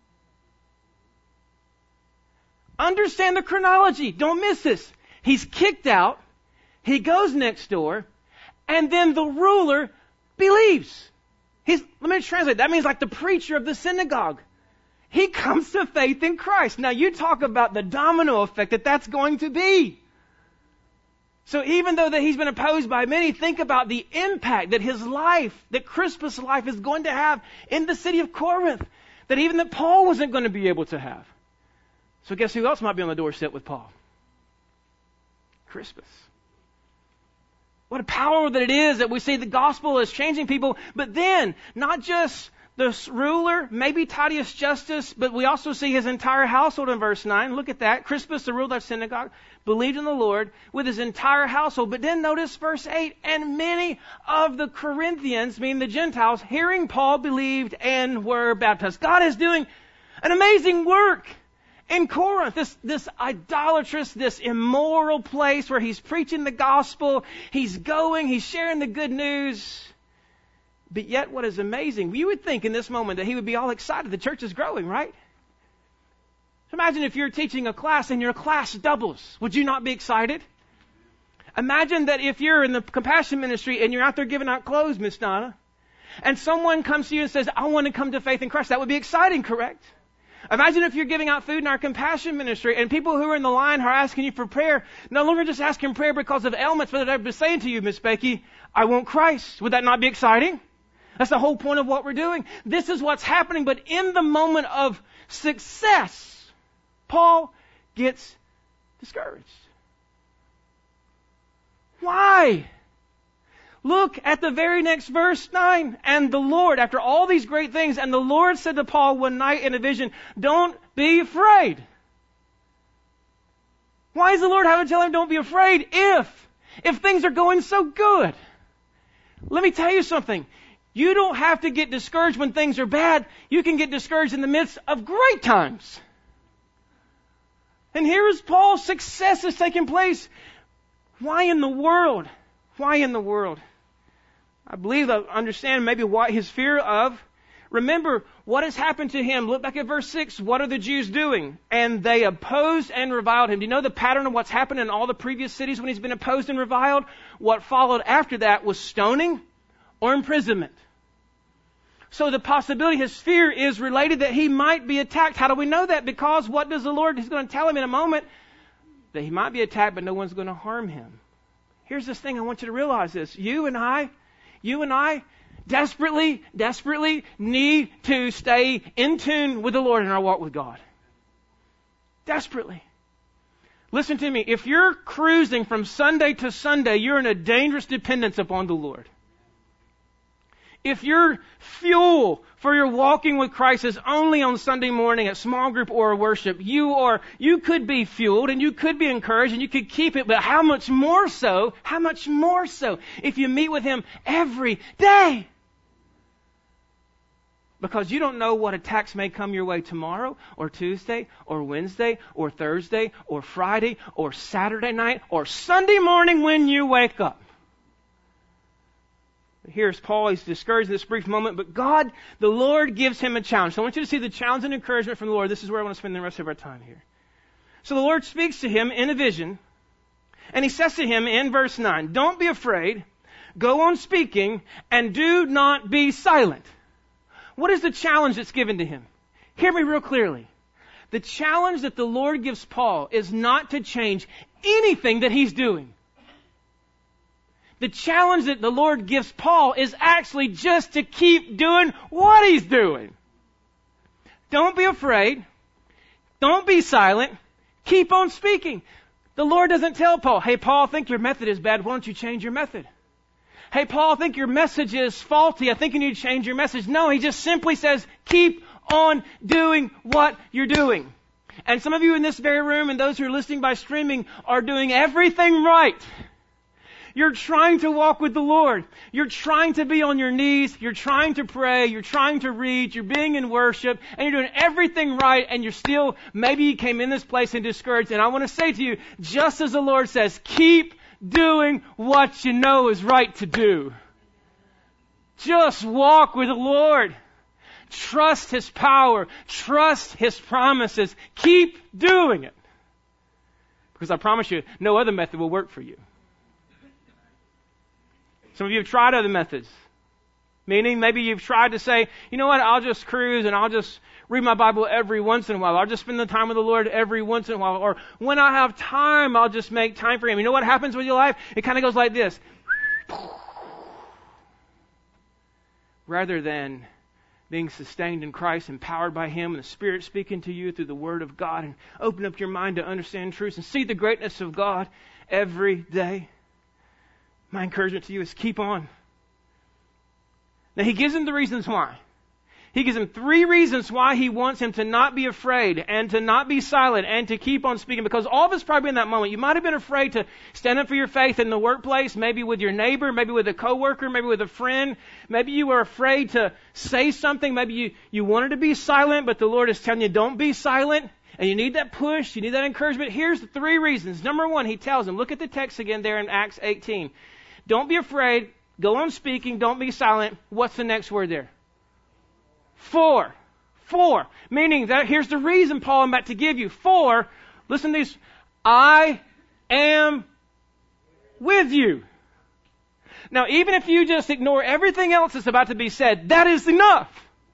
[SPEAKER 2] Understand the chronology. Don't miss this. He's kicked out. He goes next door. And then the ruler believes. Let me translate. That means like the preacher of the synagogue. He comes to faith in Christ. Now you talk about the domino effect that's going to be. So even though that he's been opposed by many, think about the impact that his life, that Crispus' life is going to have in the city of Corinth, that Paul wasn't going to be able to have. So guess who else might be on the doorstep with Paul? Crispus. What a power that it is that we see the gospel is changing people, but then not just the ruler, maybe Titius Justus, but we also see his entire household in verse 9. Look at that. Crispus, the ruler of the synagogue, believed in the Lord with his entire household. But then notice verse 8, and many of the Corinthians, meaning the Gentiles, hearing Paul, believed and were baptized. God is doing an amazing work in Corinth, this idolatrous, this immoral place where he's preaching the gospel. He's going, he's sharing the good news. But yet what is amazing, you would think in this moment that he would be all excited. The church is growing, right? So imagine if you're teaching a class and your class doubles. Would you not be excited? Imagine that if you're in the compassion ministry and you're out there giving out clothes, Miss Donna, and someone comes to you and says, I want to come to faith in Christ. That would be exciting, correct? Imagine if you're giving out food in our compassion ministry and people who are in the line are asking you for prayer, no longer just asking prayer because of ailments, but they're saying to you, Miss Becky, I want Christ. Would that not be exciting? That's the whole point of what we're doing. This is what's happening, but in the moment of success, Paul gets discouraged. Why? Look at the very next verse 9. And the Lord, after all these great things, and the Lord said to Paul one night in a vision, don't be afraid. Why is the Lord having to tell him don't be afraid if things are going so good? Let me tell you something. You don't have to get discouraged when things are bad. You can get discouraged in the midst of great times. And here is Paul's success is taking place. Why in the world? Why in the world? I believe I understand maybe what his fear of. Remember what has happened to him. Look back at verse 6. What are the Jews doing? And they opposed and reviled him. Do you know the pattern of what's happened in all the previous cities when he's been opposed and reviled? What followed after that was stoning or imprisonment. So the possibility, his fear is related that he might be attacked. How do we know that? Because what does the Lord, he's going to tell him in a moment, that he might be attacked, but no one's going to harm him. Here's this thing, I want you to realize this. You and I desperately need to stay in tune with the Lord in our walk with God. Desperately. Listen to me. If you're cruising from Sunday to Sunday, you're in a dangerous dependence upon the Lord. If your fuel for your walking with Christ is only on Sunday morning at small group or worship, you could be fueled and you could be encouraged and you could keep it, but how much more so if you meet with Him every day? Because you don't know what attacks may come your way tomorrow or Tuesday or Wednesday or Thursday or Friday or Saturday night or Sunday morning when you wake up. Here's Paul. He's discouraged in this brief moment, but God, the Lord, gives him a challenge. So I want you to see the challenge and encouragement from the Lord. This is where I want to spend the rest of our time here. So the Lord speaks to him in a vision, and He says to him in verse 9, "Don't be afraid, go on speaking, and do not be silent." What is the challenge that's given to him? Hear me real clearly. The challenge that the Lord gives Paul is not to change anything that he's doing. The challenge that the Lord gives Paul is actually just to keep doing what he's doing. Don't be afraid. Don't be silent. Keep on speaking. The Lord doesn't tell Paul, "Hey, Paul, I think your method is bad. Why don't you change your method?" "Hey, Paul, I think your message is faulty. I think you need to change your message." No, He just simply says, keep on doing what you're doing. And some of you in this very room and those who are listening by streaming are doing everything right. You're trying to walk with the Lord. You're trying to be on your knees. You're trying to pray. You're trying to read. You're being in worship. And you're doing everything right. And you're still, maybe you came in this place and discouraged. And I want to say to you, just as the Lord says, keep doing what you know is right to do. Just walk with the Lord. Trust His power. Trust His promises. Keep doing it. Because I promise you, no other method will work for you. Some of you have tried other methods. Meaning, maybe you've tried to say, you know what, I'll just cruise and I'll just read my Bible every once in a while. I'll just spend the time with the Lord every once in a while. Or when I have time, I'll just make time for Him. You know what happens with your life? It kind of goes like this. Rather than being sustained in Christ, empowered by Him, and the Spirit speaking to you through the Word of God, and open up your mind to understand truths and see the greatness of God every day. My encouragement to you is keep on. Now, He gives him the reasons why. He gives him 3 reasons why He wants him to not be afraid and to not be silent and to keep on speaking. Because all of us probably in that moment, you might have been afraid to stand up for your faith in the workplace, maybe with your neighbor, maybe with a coworker, maybe with a friend. Maybe you were afraid to say something. Maybe you wanted to be silent, but the Lord is telling you, don't be silent. And you need that push. You need that encouragement. Here's the 3 reasons. Number 1, He tells him, look at the text again there in Acts 18. Don't be afraid. Go on speaking. Don't be silent. What's the next word there? 4. Meaning that here's the reason, Paul, I'm about to give you. 4. Listen to this. I am with you. Now, even if you just ignore everything else that's about to be said, that is enough.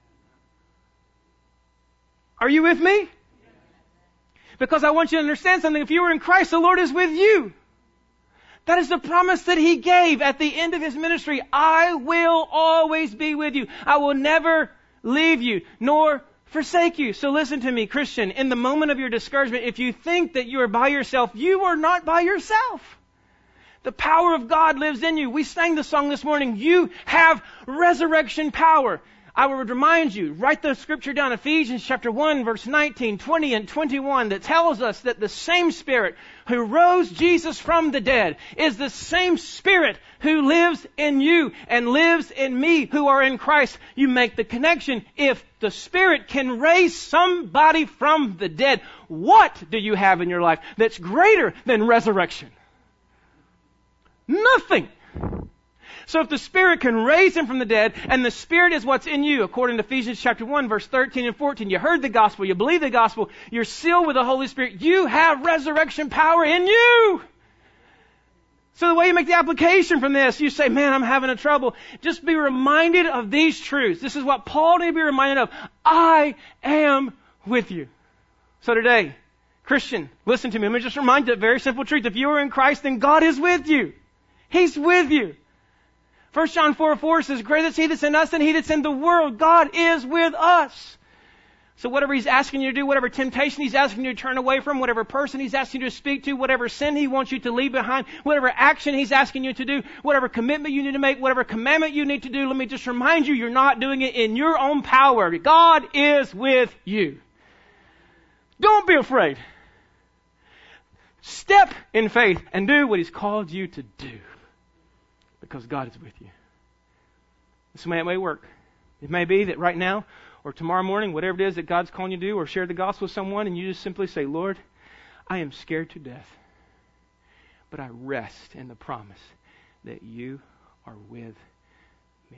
[SPEAKER 2] Are you with me? Because I want you to understand something. If you are in Christ, the Lord is with you. That is the promise that He gave at the end of His ministry. I will always be with you. I will never leave you, nor forsake you. So listen to me, Christian. In the moment of your discouragement, if you think that you are by yourself, you are not by yourself. The power of God lives in you. We sang the song this morning, you have resurrection power. I would remind you, write the scripture down, Ephesians chapter 1, verse 19, 20, and 21, that tells us that the same Spirit who rose Jesus from the dead is the same Spirit who lives in you and lives in me who are in Christ. You make the connection. If the Spirit can raise somebody from the dead, what do you have in your life that's greater than resurrection? Nothing. So if the Spirit can raise Him from the dead, and the Spirit is what's in you, according to Ephesians chapter 1, verse 13 and 14, you heard the gospel, you believe the gospel, you're sealed with the Holy Spirit, you have resurrection power in you. So the way you make the application from this, you say, man, I'm having a trouble. Just be reminded of these truths. This is what Paul needs to be reminded of. I am with you. So today, Christian, listen to me. Let me just remind you of a very simple truth. If you are in Christ, then God is with you. He's with you. 1 John 4:4 says, greater is He that's in us than he that's in the world. God is with us. So whatever He's asking you to do, whatever temptation He's asking you to turn away from, whatever person He's asking you to speak to, whatever sin He wants you to leave behind, whatever action He's asking you to do, whatever commitment you need to make, whatever commandment you need to do, let me just remind you, you're not doing it in your own power. God is with you. Don't be afraid. Step in faith and do what He's called you to do. Because God is with you. This may work. It may be that right now, or tomorrow morning, whatever it is that God's calling you to do, or share the gospel with someone, and you just simply say, Lord, I am scared to death, but I rest in the promise that you are with me.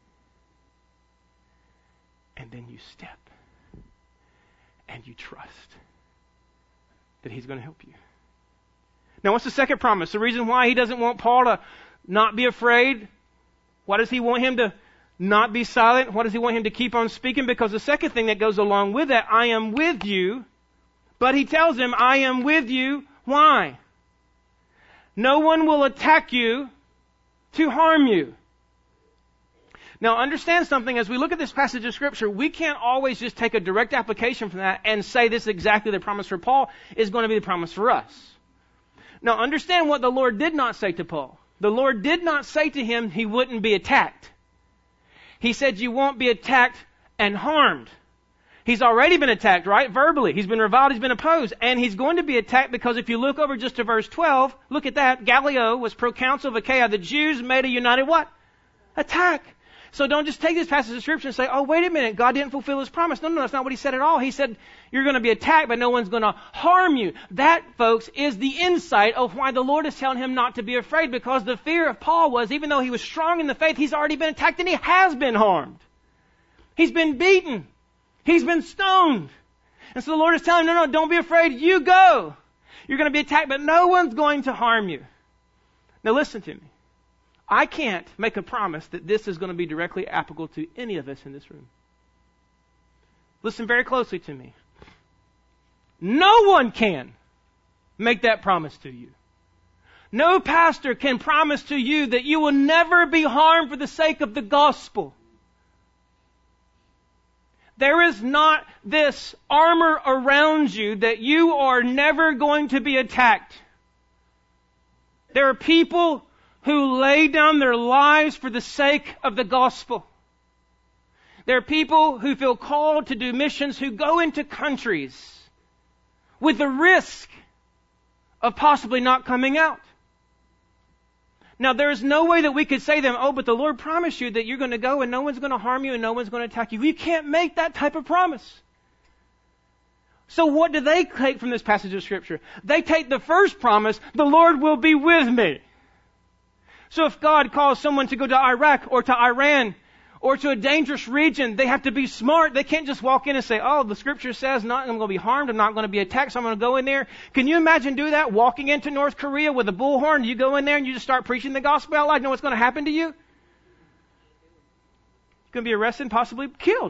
[SPEAKER 2] And then you step, and you trust that He's going to help you. Now, what's the second promise? The reason why He doesn't want Paul to not be afraid. Why does He want him to not be silent? Why does He want him to keep on speaking? Because the second thing that goes along with that, I am with you. But He tells him, I am with you. Why? No one will attack you to harm you. Now understand something, as we look at this passage of Scripture, we can't always just take a direct application from that and say this is exactly the promise for Paul is going to be the promise for us. Now understand what the Lord did not say to Paul. The Lord did not say to him he wouldn't be attacked. He said you won't be attacked and harmed. He's already been attacked, right? Verbally. He's been reviled, he's been opposed. And he's going to be attacked because if you look over just to verse 12, look at that. Gallio was proconsul of Achaia. The Jews made a united what? Attack. So don't just take this passage of Scripture and say, oh, wait a minute, God didn't fulfill His promise. No, that's not what He said at all. He said, you're going to be attacked, but no one's going to harm you. That, folks, is the insight of why the Lord is telling him not to be afraid, because the fear of Paul was, even though he was strong in the faith, he's already been attacked and he has been harmed. He's been beaten. He's been stoned. And so the Lord is telling him, no, don't be afraid. You go. You're going to be attacked, but no one's going to harm you. Now listen to me. I can't make a promise that this is going to be directly applicable to any of us in this room. Listen very closely to me. No one can make that promise to you. No pastor can promise to you that you will never be harmed for the sake of the gospel. There is not this armor around you that you are never going to be attacked. There are people who lay down their lives for the sake of the gospel. There are people who feel called to do missions who go into countries with the risk of possibly not coming out. Now, there is no way that we could say to them, oh, but the Lord promised you that you're going to go and no one's going to harm you and no one's going to attack you. We can't make that type of promise. So what do they take from this passage of Scripture? They take the first promise, the Lord will be with me. So if God calls someone to go to Iraq or to Iran or to a dangerous region, they have to be smart. They can't just walk in and say, oh, the Scripture says I'm going to be harmed, I'm not going to be attacked, so I'm going to go in there. Can you imagine doing that? Walking into North Korea with a bullhorn, you go in there and you just start preaching the gospel out loud. You know what's going to happen to you? You're going to be arrested and possibly killed.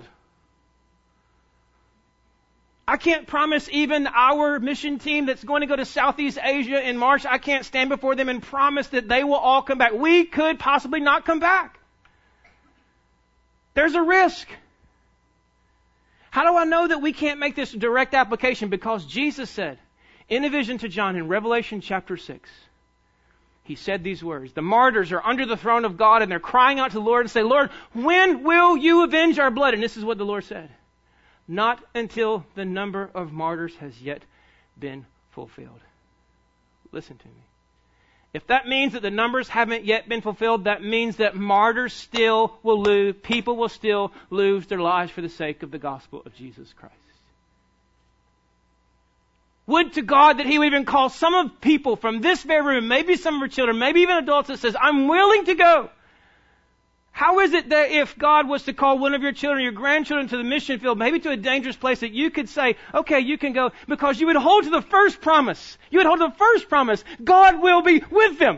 [SPEAKER 2] I can't promise even our mission team that's going to go to Southeast Asia in March, I can't stand before them and promise that they will all come back. We could possibly not come back. There's a risk. How do I know that we can't make this direct application? Because Jesus said in a vision to John in Revelation chapter 6, He said these words, the martyrs are under the throne of God and they're crying out to the Lord and say, Lord, when will you avenge our blood? And this is what the Lord said. Not until the number of martyrs has yet been fulfilled. Listen to me. If that means that the numbers haven't yet been fulfilled, that means that martyrs still will lose, people will still lose their lives for the sake of the gospel of Jesus Christ. Would to God that He would even call some of people from this very room, maybe some of our children, maybe even adults that says, I'm willing to go. How is it that if God was to call one of your children, your grandchildren to the mission field, maybe to a dangerous place, that you could say, okay, you can go, because you would hold to the first promise. You would hold to the first promise. God will be with them.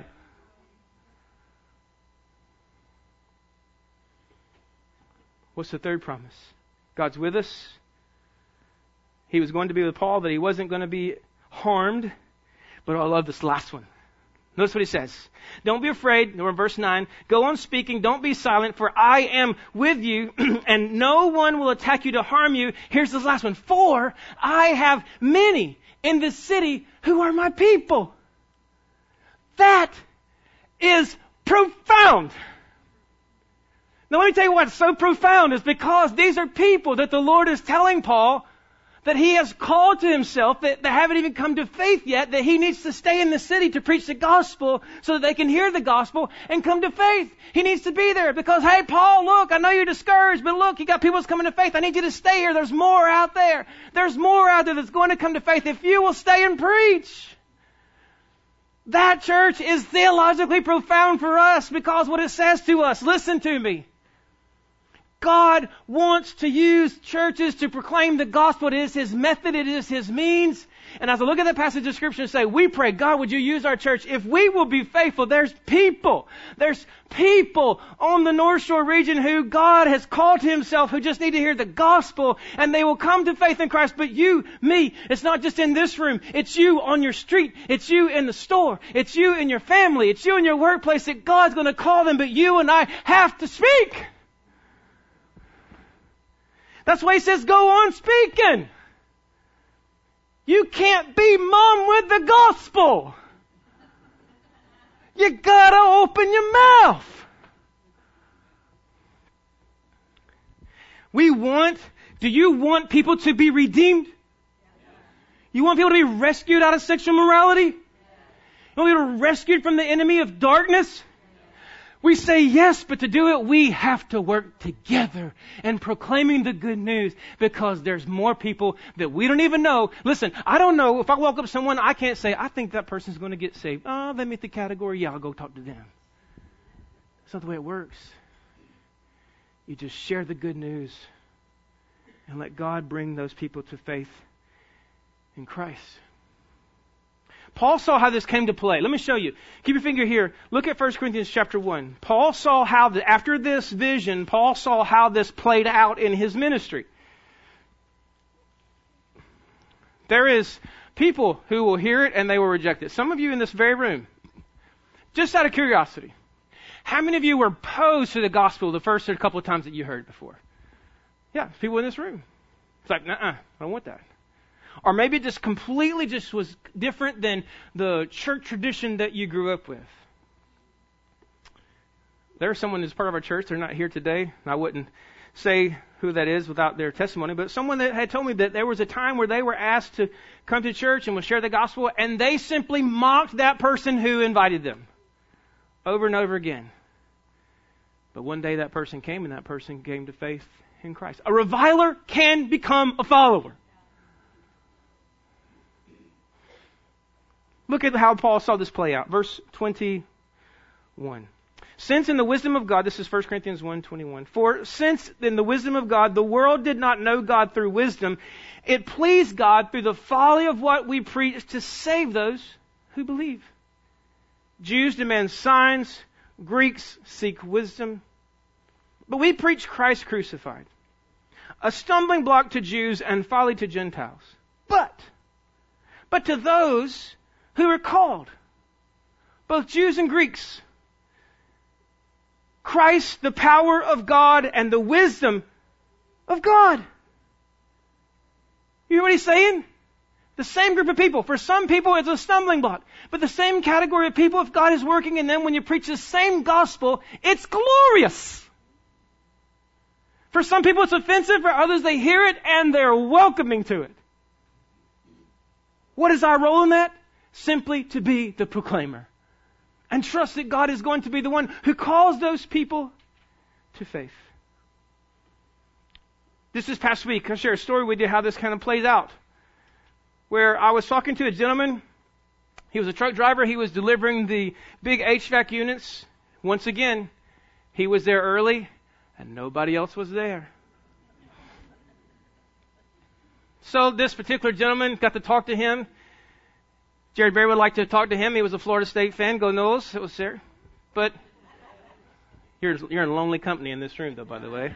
[SPEAKER 2] What's the third promise? God's with us. He was going to be with Paul, that he wasn't going to be harmed. But I love this last one. Notice what he says. Don't be afraid. We're in verse 9. Go on speaking. Don't be silent, for I am with you, and no one will attack you to harm you. Here's this last one. For I have many in this city who are my people. That is profound. Now let me tell you what's so profound is because these are people that the Lord is telling Paul that he has called to himself, that they haven't even come to faith yet, that he needs to stay in the city to preach the gospel so that they can hear the gospel and come to faith. He needs to be there because, hey, Paul, look, I know you're discouraged, but look, you got people that's coming to faith. I need you to stay here. There's more out there. There's more out there that's going to come to faith if you will stay and preach. That, church, is theologically profound for us because what it says to us, listen to me. God wants to use churches to proclaim the gospel. It is His method. It is His means. And as I look at that passage of Scripture and say, we pray, God, would you use our church? If we will be faithful, there's people on the North Shore region who God has called to Himself who just need to hear the gospel and they will come to faith in Christ. But you, me, it's not just in this room. It's you on your street. It's you in the store. It's you in your family. It's you in your workplace that God's going to call them. But you and I have to speak. That's why He says, go on speaking. You can't be mum with the gospel. You gotta open your mouth. Do you want people to be redeemed? You want people to be rescued out of sexual morality? You want people to be rescued from the enemy of darkness? We say yes, but to do it, we have to work together and proclaiming the good news because there's more people that we don't even know. Listen, I don't know. If I walk up to someone, I can't say, I think that person's going to get saved. Oh, they meet the category. Yeah, I'll go talk to them. That's not the way it works. You just share the good news and let God bring those people to faith in Christ. Paul saw how this came to play. Let me show you. Keep your finger here. Look at 1 Corinthians chapter 1. Paul saw how, after this vision, Paul saw how this played out in his ministry. There is people who will hear it and they will reject it. Some of you in this very room, just out of curiosity, how many of you were opposed to the gospel the first couple of times that you heard it before? Yeah, people in this room. It's like, I don't want that. Or maybe just completely just was different than the church tradition that you grew up with. There's someone who's part of our church. They're not here today. I wouldn't say who that is without their testimony. But someone that had told me that there was a time where they were asked to come to church and would share the gospel. And they simply mocked that person who invited them over and over again. But one day that person came and that person came to faith in Christ. A reviler can become a follower. Look at how Paul saw this play out. Verse 21. Since in the wisdom of God, this is 1 Corinthians 1:21. For since in the wisdom of God, the world did not know God through wisdom, it pleased God through the folly of what we preach to save those who believe. Jews demand signs, Greeks seek wisdom. But we preach Christ crucified, a stumbling block to Jews and folly to Gentiles. But to those who are called, both Jews and Greeks, Christ, the power of God and the wisdom of God. You hear what he's saying? The same group of people. For some people, it's a stumbling block. But the same category of people, if God is working in them, when you preach the same gospel, it's glorious. For some people, it's offensive. For others, they hear it and they're welcoming to it. What is our role in that? Simply to be the proclaimer. And trust that God is going to be the one who calls those people to faith. This past week, I'll share a story with you how this kind of plays out. Where I was talking to a gentleman. He was a truck driver. He was delivering the big HVAC units. Once again, he was there early and nobody else was there. So this particular gentleman got to talk to him. Jerry Berry would like to talk to him. He was a Florida State fan. Go Noles. It was there. But you're in lonely company in this room, though, by the way.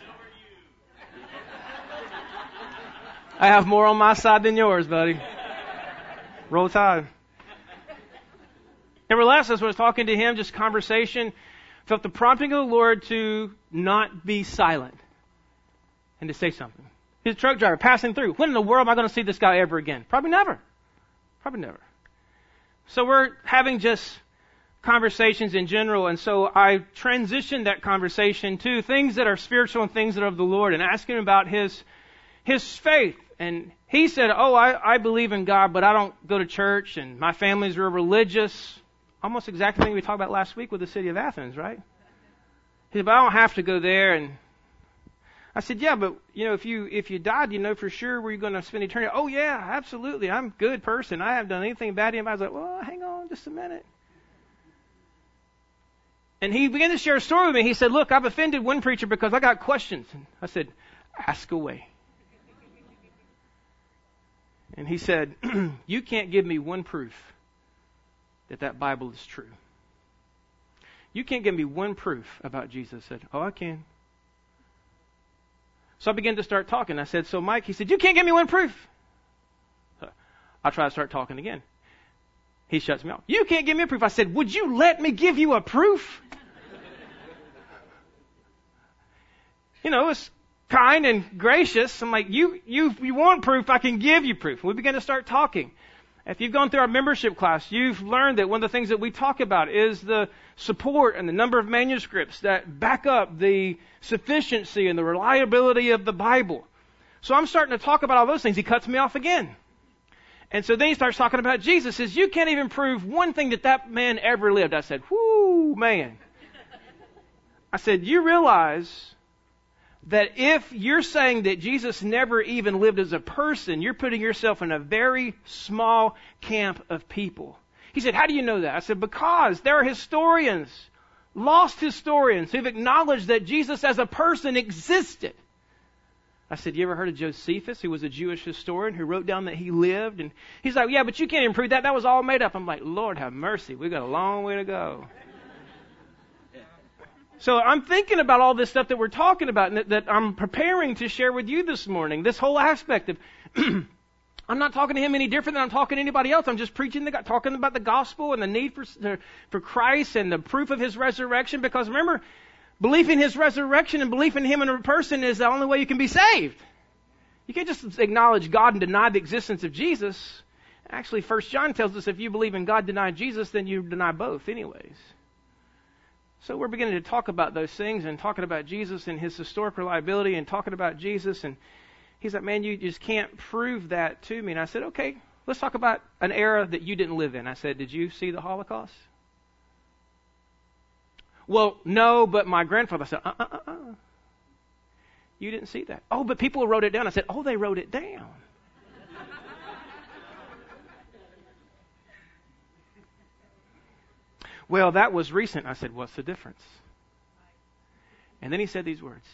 [SPEAKER 2] I have more on my side than yours, buddy. Roll Tide. Nevertheless, as I was talking to him, just conversation, felt the prompting of the Lord to not be silent and to say something. He's a truck driver passing through. When in the world am I going to see this guy ever again? Probably never. Probably never. So we're having just conversations in general, and so I transitioned that conversation to things that are spiritual and things that are of the Lord, and asking him about his faith. And he said, I believe in God, but I don't go to church, and my family's real religious. Almost exactly the thing we talked about last week with the city of Athens, right? He said, but I don't have to go there. And I said, yeah, but if you died, you know for sure where you're going to spend eternity. Oh yeah, absolutely. I'm a good person. I haven't done anything bad to him. I was like, well, hang on just a minute. And he began to share a story with me. He said, look, I've offended one preacher because I got questions. And I said, ask away. And he said, you can't give me one proof that Bible is true. You can't give me one proof about Jesus. I said, I can. So I began to start talking. I said, so Mike, he said, you can't give me one proof. So I'll try to start talking again. He shuts me off. You can't give me a proof. I said, would you let me give you a proof? It's kind and gracious. I'm like, you want proof, I can give you proof. We began to start talking. If you've gone through our membership class, you've learned that one of the things that we talk about is the support and the number of manuscripts that back up the sufficiency and the reliability of the Bible. So I'm starting to talk about all those things. He cuts me off again. And so then he starts talking about Jesus. He says, you can't even prove one thing that man ever lived. I said, whoo, man. I said, you realize that if you're saying that Jesus never even lived as a person, you're putting yourself in a very small camp of people. He said, how do you know that? I said, because there are historians, lost historians, who've acknowledged that Jesus as a person existed. I said, you ever heard of Josephus, who was a Jewish historian, who wrote down that he lived? And he's like, yeah, but you can't even prove that. That was all made up. I'm like, Lord have mercy. We've got a long way to go. So I'm thinking about all this stuff that we're talking about and that I'm preparing to share with you this morning. This whole aspect of, I'm not talking to him any different than I'm talking to anybody else. I'm just talking about the gospel and the need for Christ and the proof of his resurrection. Because remember, belief in his resurrection and belief in him in a person is the only way you can be saved. You can't just acknowledge God and deny the existence of Jesus. Actually, 1 John tells us if you believe in God, deny Jesus, then you deny both anyways. So we're beginning to talk about those things and talking about Jesus and his historic reliability and talking about Jesus. And he's like, man, you just can't prove that to me. And I said, okay, let's talk about an era that you didn't live in. I said, did you see the Holocaust? Well, no, but my grandfather. I said, You didn't see that. Oh, but people wrote it down. I said, oh, they wrote it down. Well, that was recent. I said, what's the difference? And then he said these words.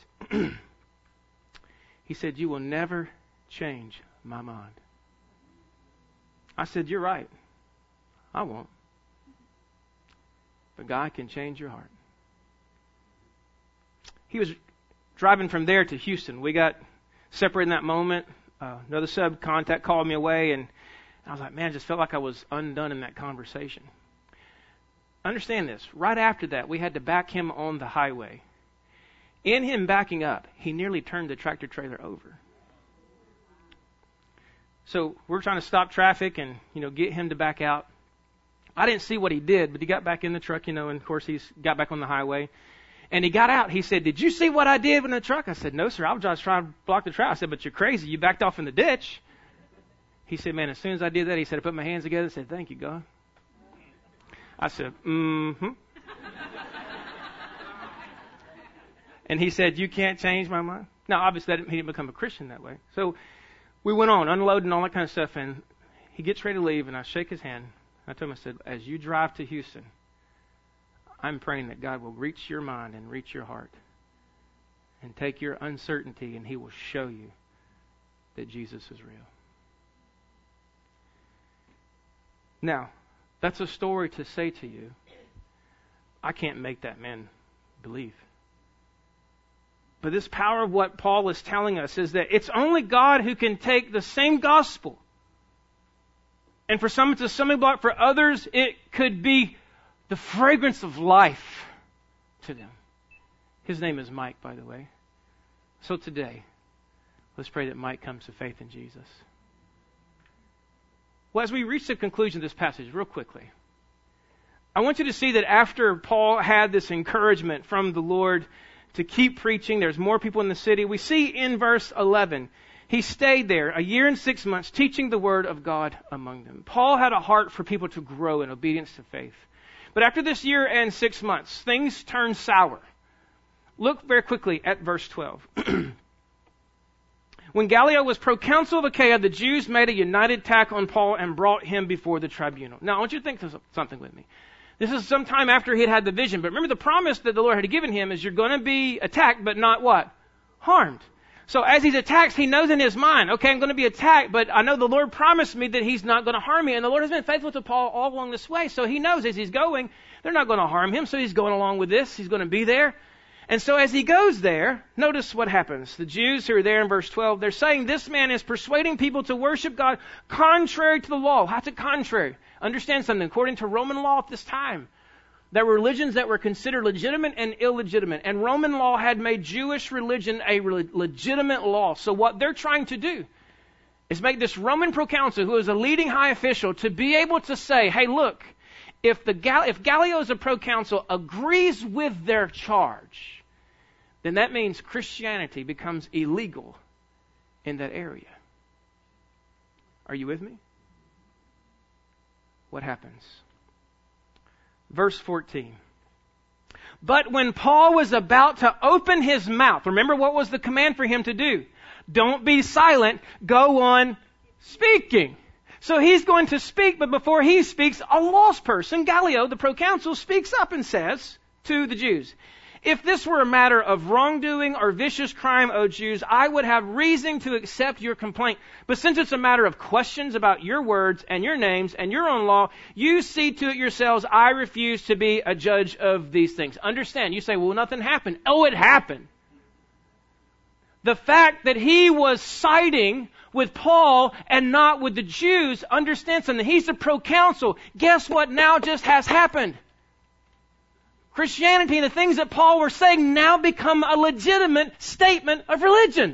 [SPEAKER 2] He said, you will never change my mind. I said, you're right. I won't. But God can change your heart. He was driving from there to Houston. We got separated in that moment. Another subcontact called me away, and I was like, man, I just felt like I was undone in that conversation. Understand this. Right after that, we had to back him on the highway. In him backing up, he nearly turned the tractor trailer over. So we're trying to stop traffic and, get him to back out. I didn't see what he did, but he got back in the truck, and of course he's got back on the highway. And he got out. He said, did you see what I did in the truck? I said, no, sir. I was just trying to block the traffic. I said, but you're crazy. You backed off in the ditch. He said, man, as soon as I did that, he said, I put my hands together and said, thank you, God. I said, mm-hmm. And he said, you can't change my mind. Now, obviously, he didn't become a Christian that way. So we went on, unloading all that kind of stuff, and he gets ready to leave, and I shake his hand. I told him, I said, as you drive to Houston, I'm praying that God will reach your mind and reach your heart and take your uncertainty, and he will show you that Jesus is real. Now, that's a story to say to you, I can't make that man believe. But this power of what Paul is telling us is that it's only God who can take the same gospel. And for some it's a stumbling block. For others, it could be the fragrance of life to them. His name is Mike, by the way. So today, let's pray that Mike comes to faith in Jesus. Well, as we reach the conclusion of this passage, real quickly, I want you to see that after Paul had this encouragement from the Lord to keep preaching, there's more people in the city. We see in verse 11, he stayed there 1 year and 6 months teaching the word of God among them. Paul had a heart for people to grow in obedience to faith. But after this year and 6 months, things turned sour. Look very quickly at verse 12. When Gallio was proconsul of Achaia, the Jews made a united attack on Paul and brought him before the tribunal. Now, I want you to think of something with me. This is some time after he had the vision. But remember, the promise that the Lord had given him is you're going to be attacked, but not what? Harmed. So as he's attacked, he knows in his mind, okay, I'm going to be attacked, but I know the Lord promised me that he's not going to harm me. And the Lord has been faithful to Paul all along this way. So he knows as he's going, they're not going to harm him. So he's going along with this. He's going to be there. And so as he goes there, notice what happens. The Jews who are there in verse 12, they're saying this man is persuading people to worship God contrary to the law. How's it contrary? Understand something. According to Roman law at this time, there were religions that were considered legitimate and illegitimate. And Roman law had made Jewish religion a legitimate law. So what they're trying to do is make this Roman proconsul, who is a leading high official, to be able to say, hey, look, if Gallio is a proconsul agrees with their charge, then that means Christianity becomes illegal in that area. Are you with me? What happens? Verse 14. But when Paul was about to open his mouth, remember what was the command for him to do? Don't be silent, go on speaking. So he's going to speak, but before he speaks, a lost person, Gallio, the proconsul, speaks up and says to the Jews, if this were a matter of wrongdoing or vicious crime, O Jews, I would have reason to accept your complaint. But since it's a matter of questions about your words and your names and your own law, you see to it yourselves, I refuse to be a judge of these things. Understand, you say, well, nothing happened. Oh, it happened. The fact that he was siding with Paul and not with the Jews, understand something. He's the proconsul. Guess what now just has happened? Christianity and the things that Paul was saying now become a legitimate statement of religion.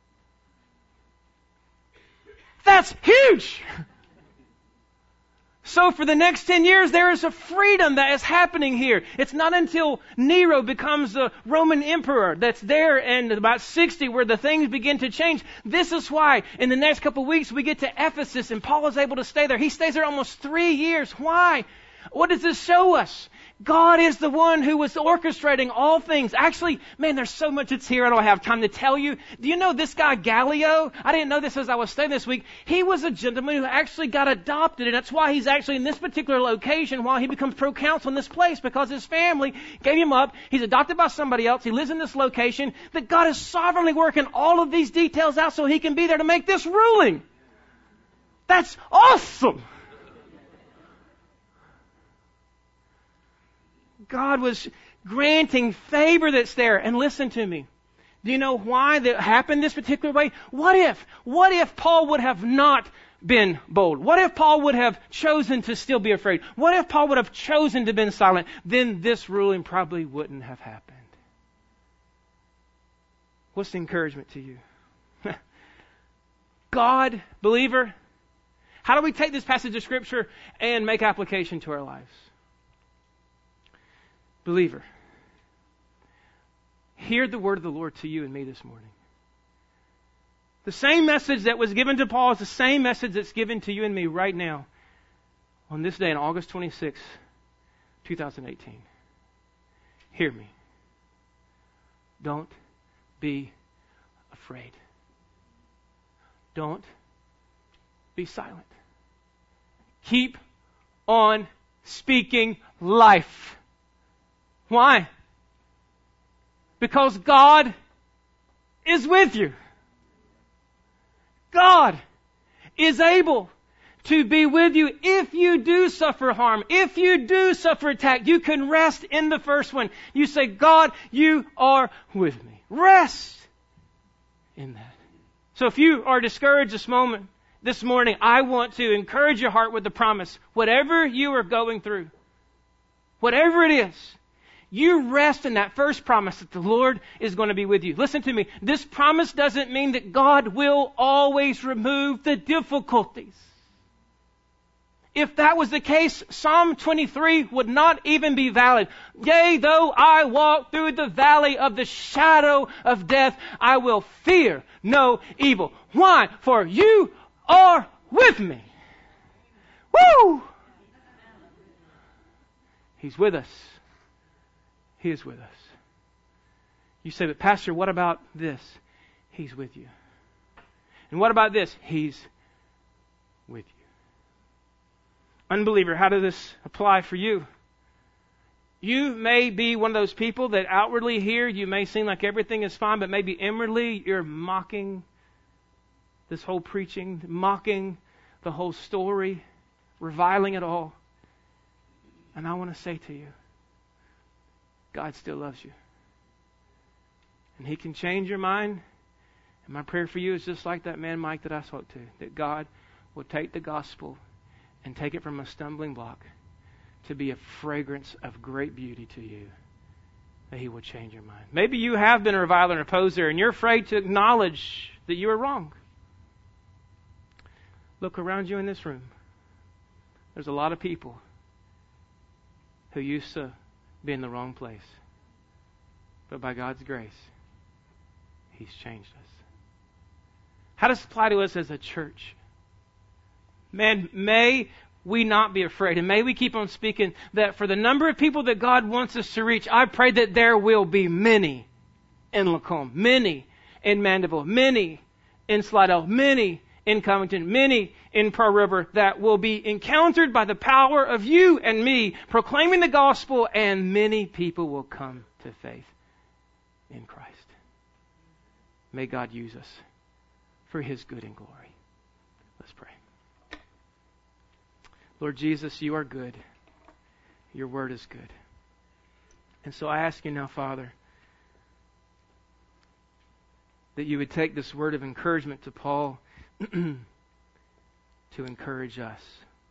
[SPEAKER 2] That's huge. So for the next 10 years, there is a freedom that is happening here. It's not until Nero becomes the Roman emperor that's there in about 60 where the things begin to change. This is why in the next couple of weeks we get to Ephesus and Paul is able to stay there. He stays there almost 3 years. Why? What does this show us? God is the one who was orchestrating all things. Actually, man, there's so much that's here I don't have time to tell you. Do you know this guy Gallio? I didn't know this as I was staying this week. He was a gentleman who actually got adopted, and that's why he's actually in this particular location while he becomes proconsul in this place, because his family gave him up. He's adopted by somebody else. He lives in this location. That God is sovereignly working all of these details out so he can be there to make this ruling. That's awesome. God was granting favor that's there. And listen to me. Do you know why that happened this particular way? What if Paul would have not been bold? What if Paul would have chosen to still be afraid? What if Paul would have chosen to be silent? Then this ruling probably wouldn't have happened. What's the encouragement to you? God, believer, how do we take this passage of Scripture and make application to our lives? Believer, hear the word of the Lord to you and me this morning. The same message that was given to Paul is the same message that's given to you and me right now on this day, on August 26, 2018. Hear me. Don't be afraid. Don't be silent. Keep on speaking life. Why? Because God is with you. God is able to be with you if you do suffer harm, if you do suffer attack. You can rest in the first one. You say, God, you are with me. Rest in that. So if you are discouraged this morning, I want to encourage your heart with the promise, whatever you are going through, whatever it is, you rest in that first promise that the Lord is going to be with you. Listen to me. This promise doesn't mean that God will always remove the difficulties. If that was the case, Psalm 23 would not even be valid. Yea, though I walk through the valley of the shadow of death, I will fear no evil. Why? For you are with me. Woo! He's with us. He is with us. You say, but Pastor, what about this? He's with you. And what about this? He's with you. Unbeliever, how does this apply for you? You may be one of those people that outwardly here, you may seem like everything is fine, but maybe inwardly you're mocking this whole preaching, mocking the whole story, reviling it all. And I want to say to you, God still loves you. And He can change your mind. And my prayer for you is just like that man Mike that I spoke to, that God will take the gospel and take it from a stumbling block to be a fragrance of great beauty to you, that He will change your mind. Maybe you have been a reviler and opposer, and you're afraid to acknowledge that you are wrong. Look around you in this room. There's a lot of people who used to be in the wrong place. But by God's grace, He's changed us. How does it apply to us as a church? Man, may we not be afraid, and may we keep on speaking that for the number of people that God wants us to reach, I pray that there will be many in Lacombe, many in Mandeville, many in Slidell, many in Covington, many in Pearl River that will be encountered by the power of you and me proclaiming the gospel, and many people will come to faith in Christ. May God use us for His good and glory. Let's pray. Lord Jesus, You are good. Your word is good. And so I ask You now, Father, that You would take this word of encouragement to Paul to encourage us.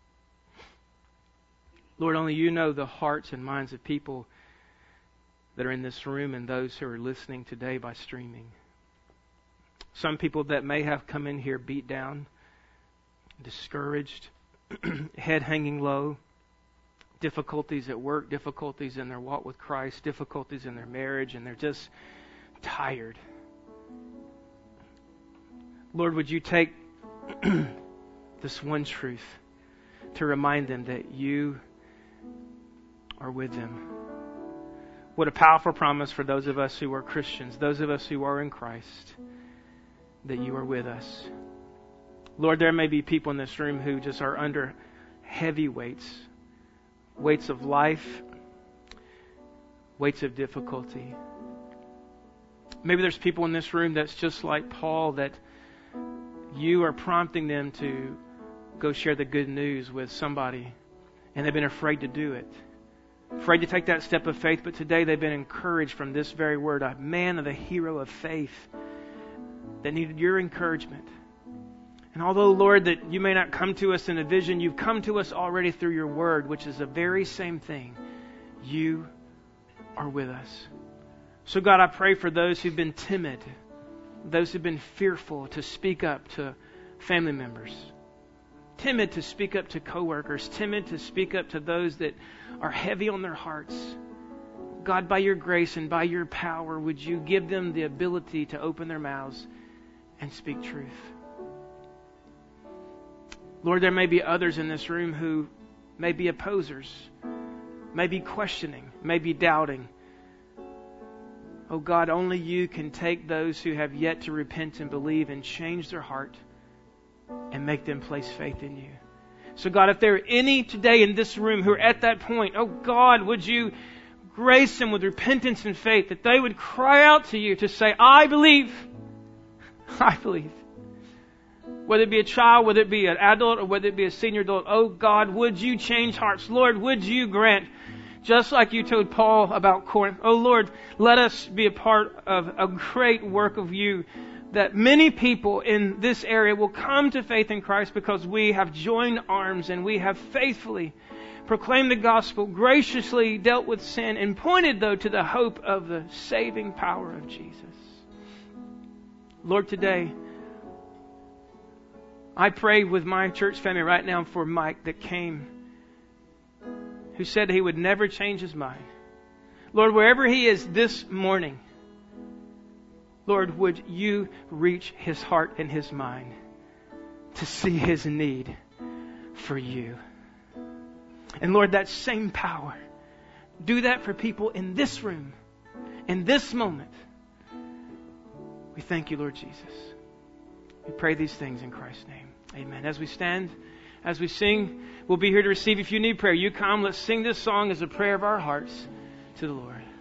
[SPEAKER 2] Lord, only You know the hearts and minds of people that are in this room and those who are listening today by streaming. Some people that may have come in here beat down, discouraged, head hanging low, difficulties at work, difficulties in their walk with Christ, difficulties in their marriage, and they're just tired. Lord, would You take this one truth to remind them that You are with them. What a powerful promise for those of us who are Christians, those of us who are in Christ, that You are with us. Lord, there may be people in this room who just are under heavy weights of life, weights of difficulty. Maybe there's people in this room that's just like Paul, that You are prompting them to go share the good news with somebody, and they've been afraid to do it. Afraid to take that step of faith, but today they've been encouraged from this very word, a man of a hero of faith that needed Your encouragement. And although, Lord, that You may not come to us in a vision, You've come to us already through Your word, which is the very same thing. You are with us. So God, I pray for those who've been timid, those who've been fearful to speak up to family members, timid to speak up to coworkers, timid to speak up to those that are heavy on their hearts. God, by Your grace and by Your power, would You give them the ability to open their mouths and speak truth. Lord, there may be others in this room who may be opposers, may be questioning, may be doubting. Oh God, only You can take those who have yet to repent and believe and change their heart and make them place faith in You. So God, if there are any today in this room who are at that point, oh God, would You grace them with repentance and faith, that they would cry out to You to say, I believe. I believe. Whether it be a child, whether it be an adult, or whether it be a senior adult, oh God, would You change hearts? Lord, would You grant, just like You told Paul about Corinth, oh Lord, let us be a part of a great work of You, that many people in this area will come to faith in Christ because we have joined arms and we have faithfully proclaimed the gospel, graciously dealt with sin, and pointed, though, to the hope of the saving power of Jesus. Lord, today, I pray with my church family right now for Mike that came, who said he would never change his mind. Lord, wherever he is this morning, Lord, would you reach his heart and his mind to see his need for you. And Lord, that same power, do that for people in this room, in this moment. We thank you, Lord Jesus. We pray these things in Christ's name. Amen. As we stand, as we sing, we'll be here to receive. If you need prayer, you come. Let's sing this song as a prayer of our hearts to the Lord.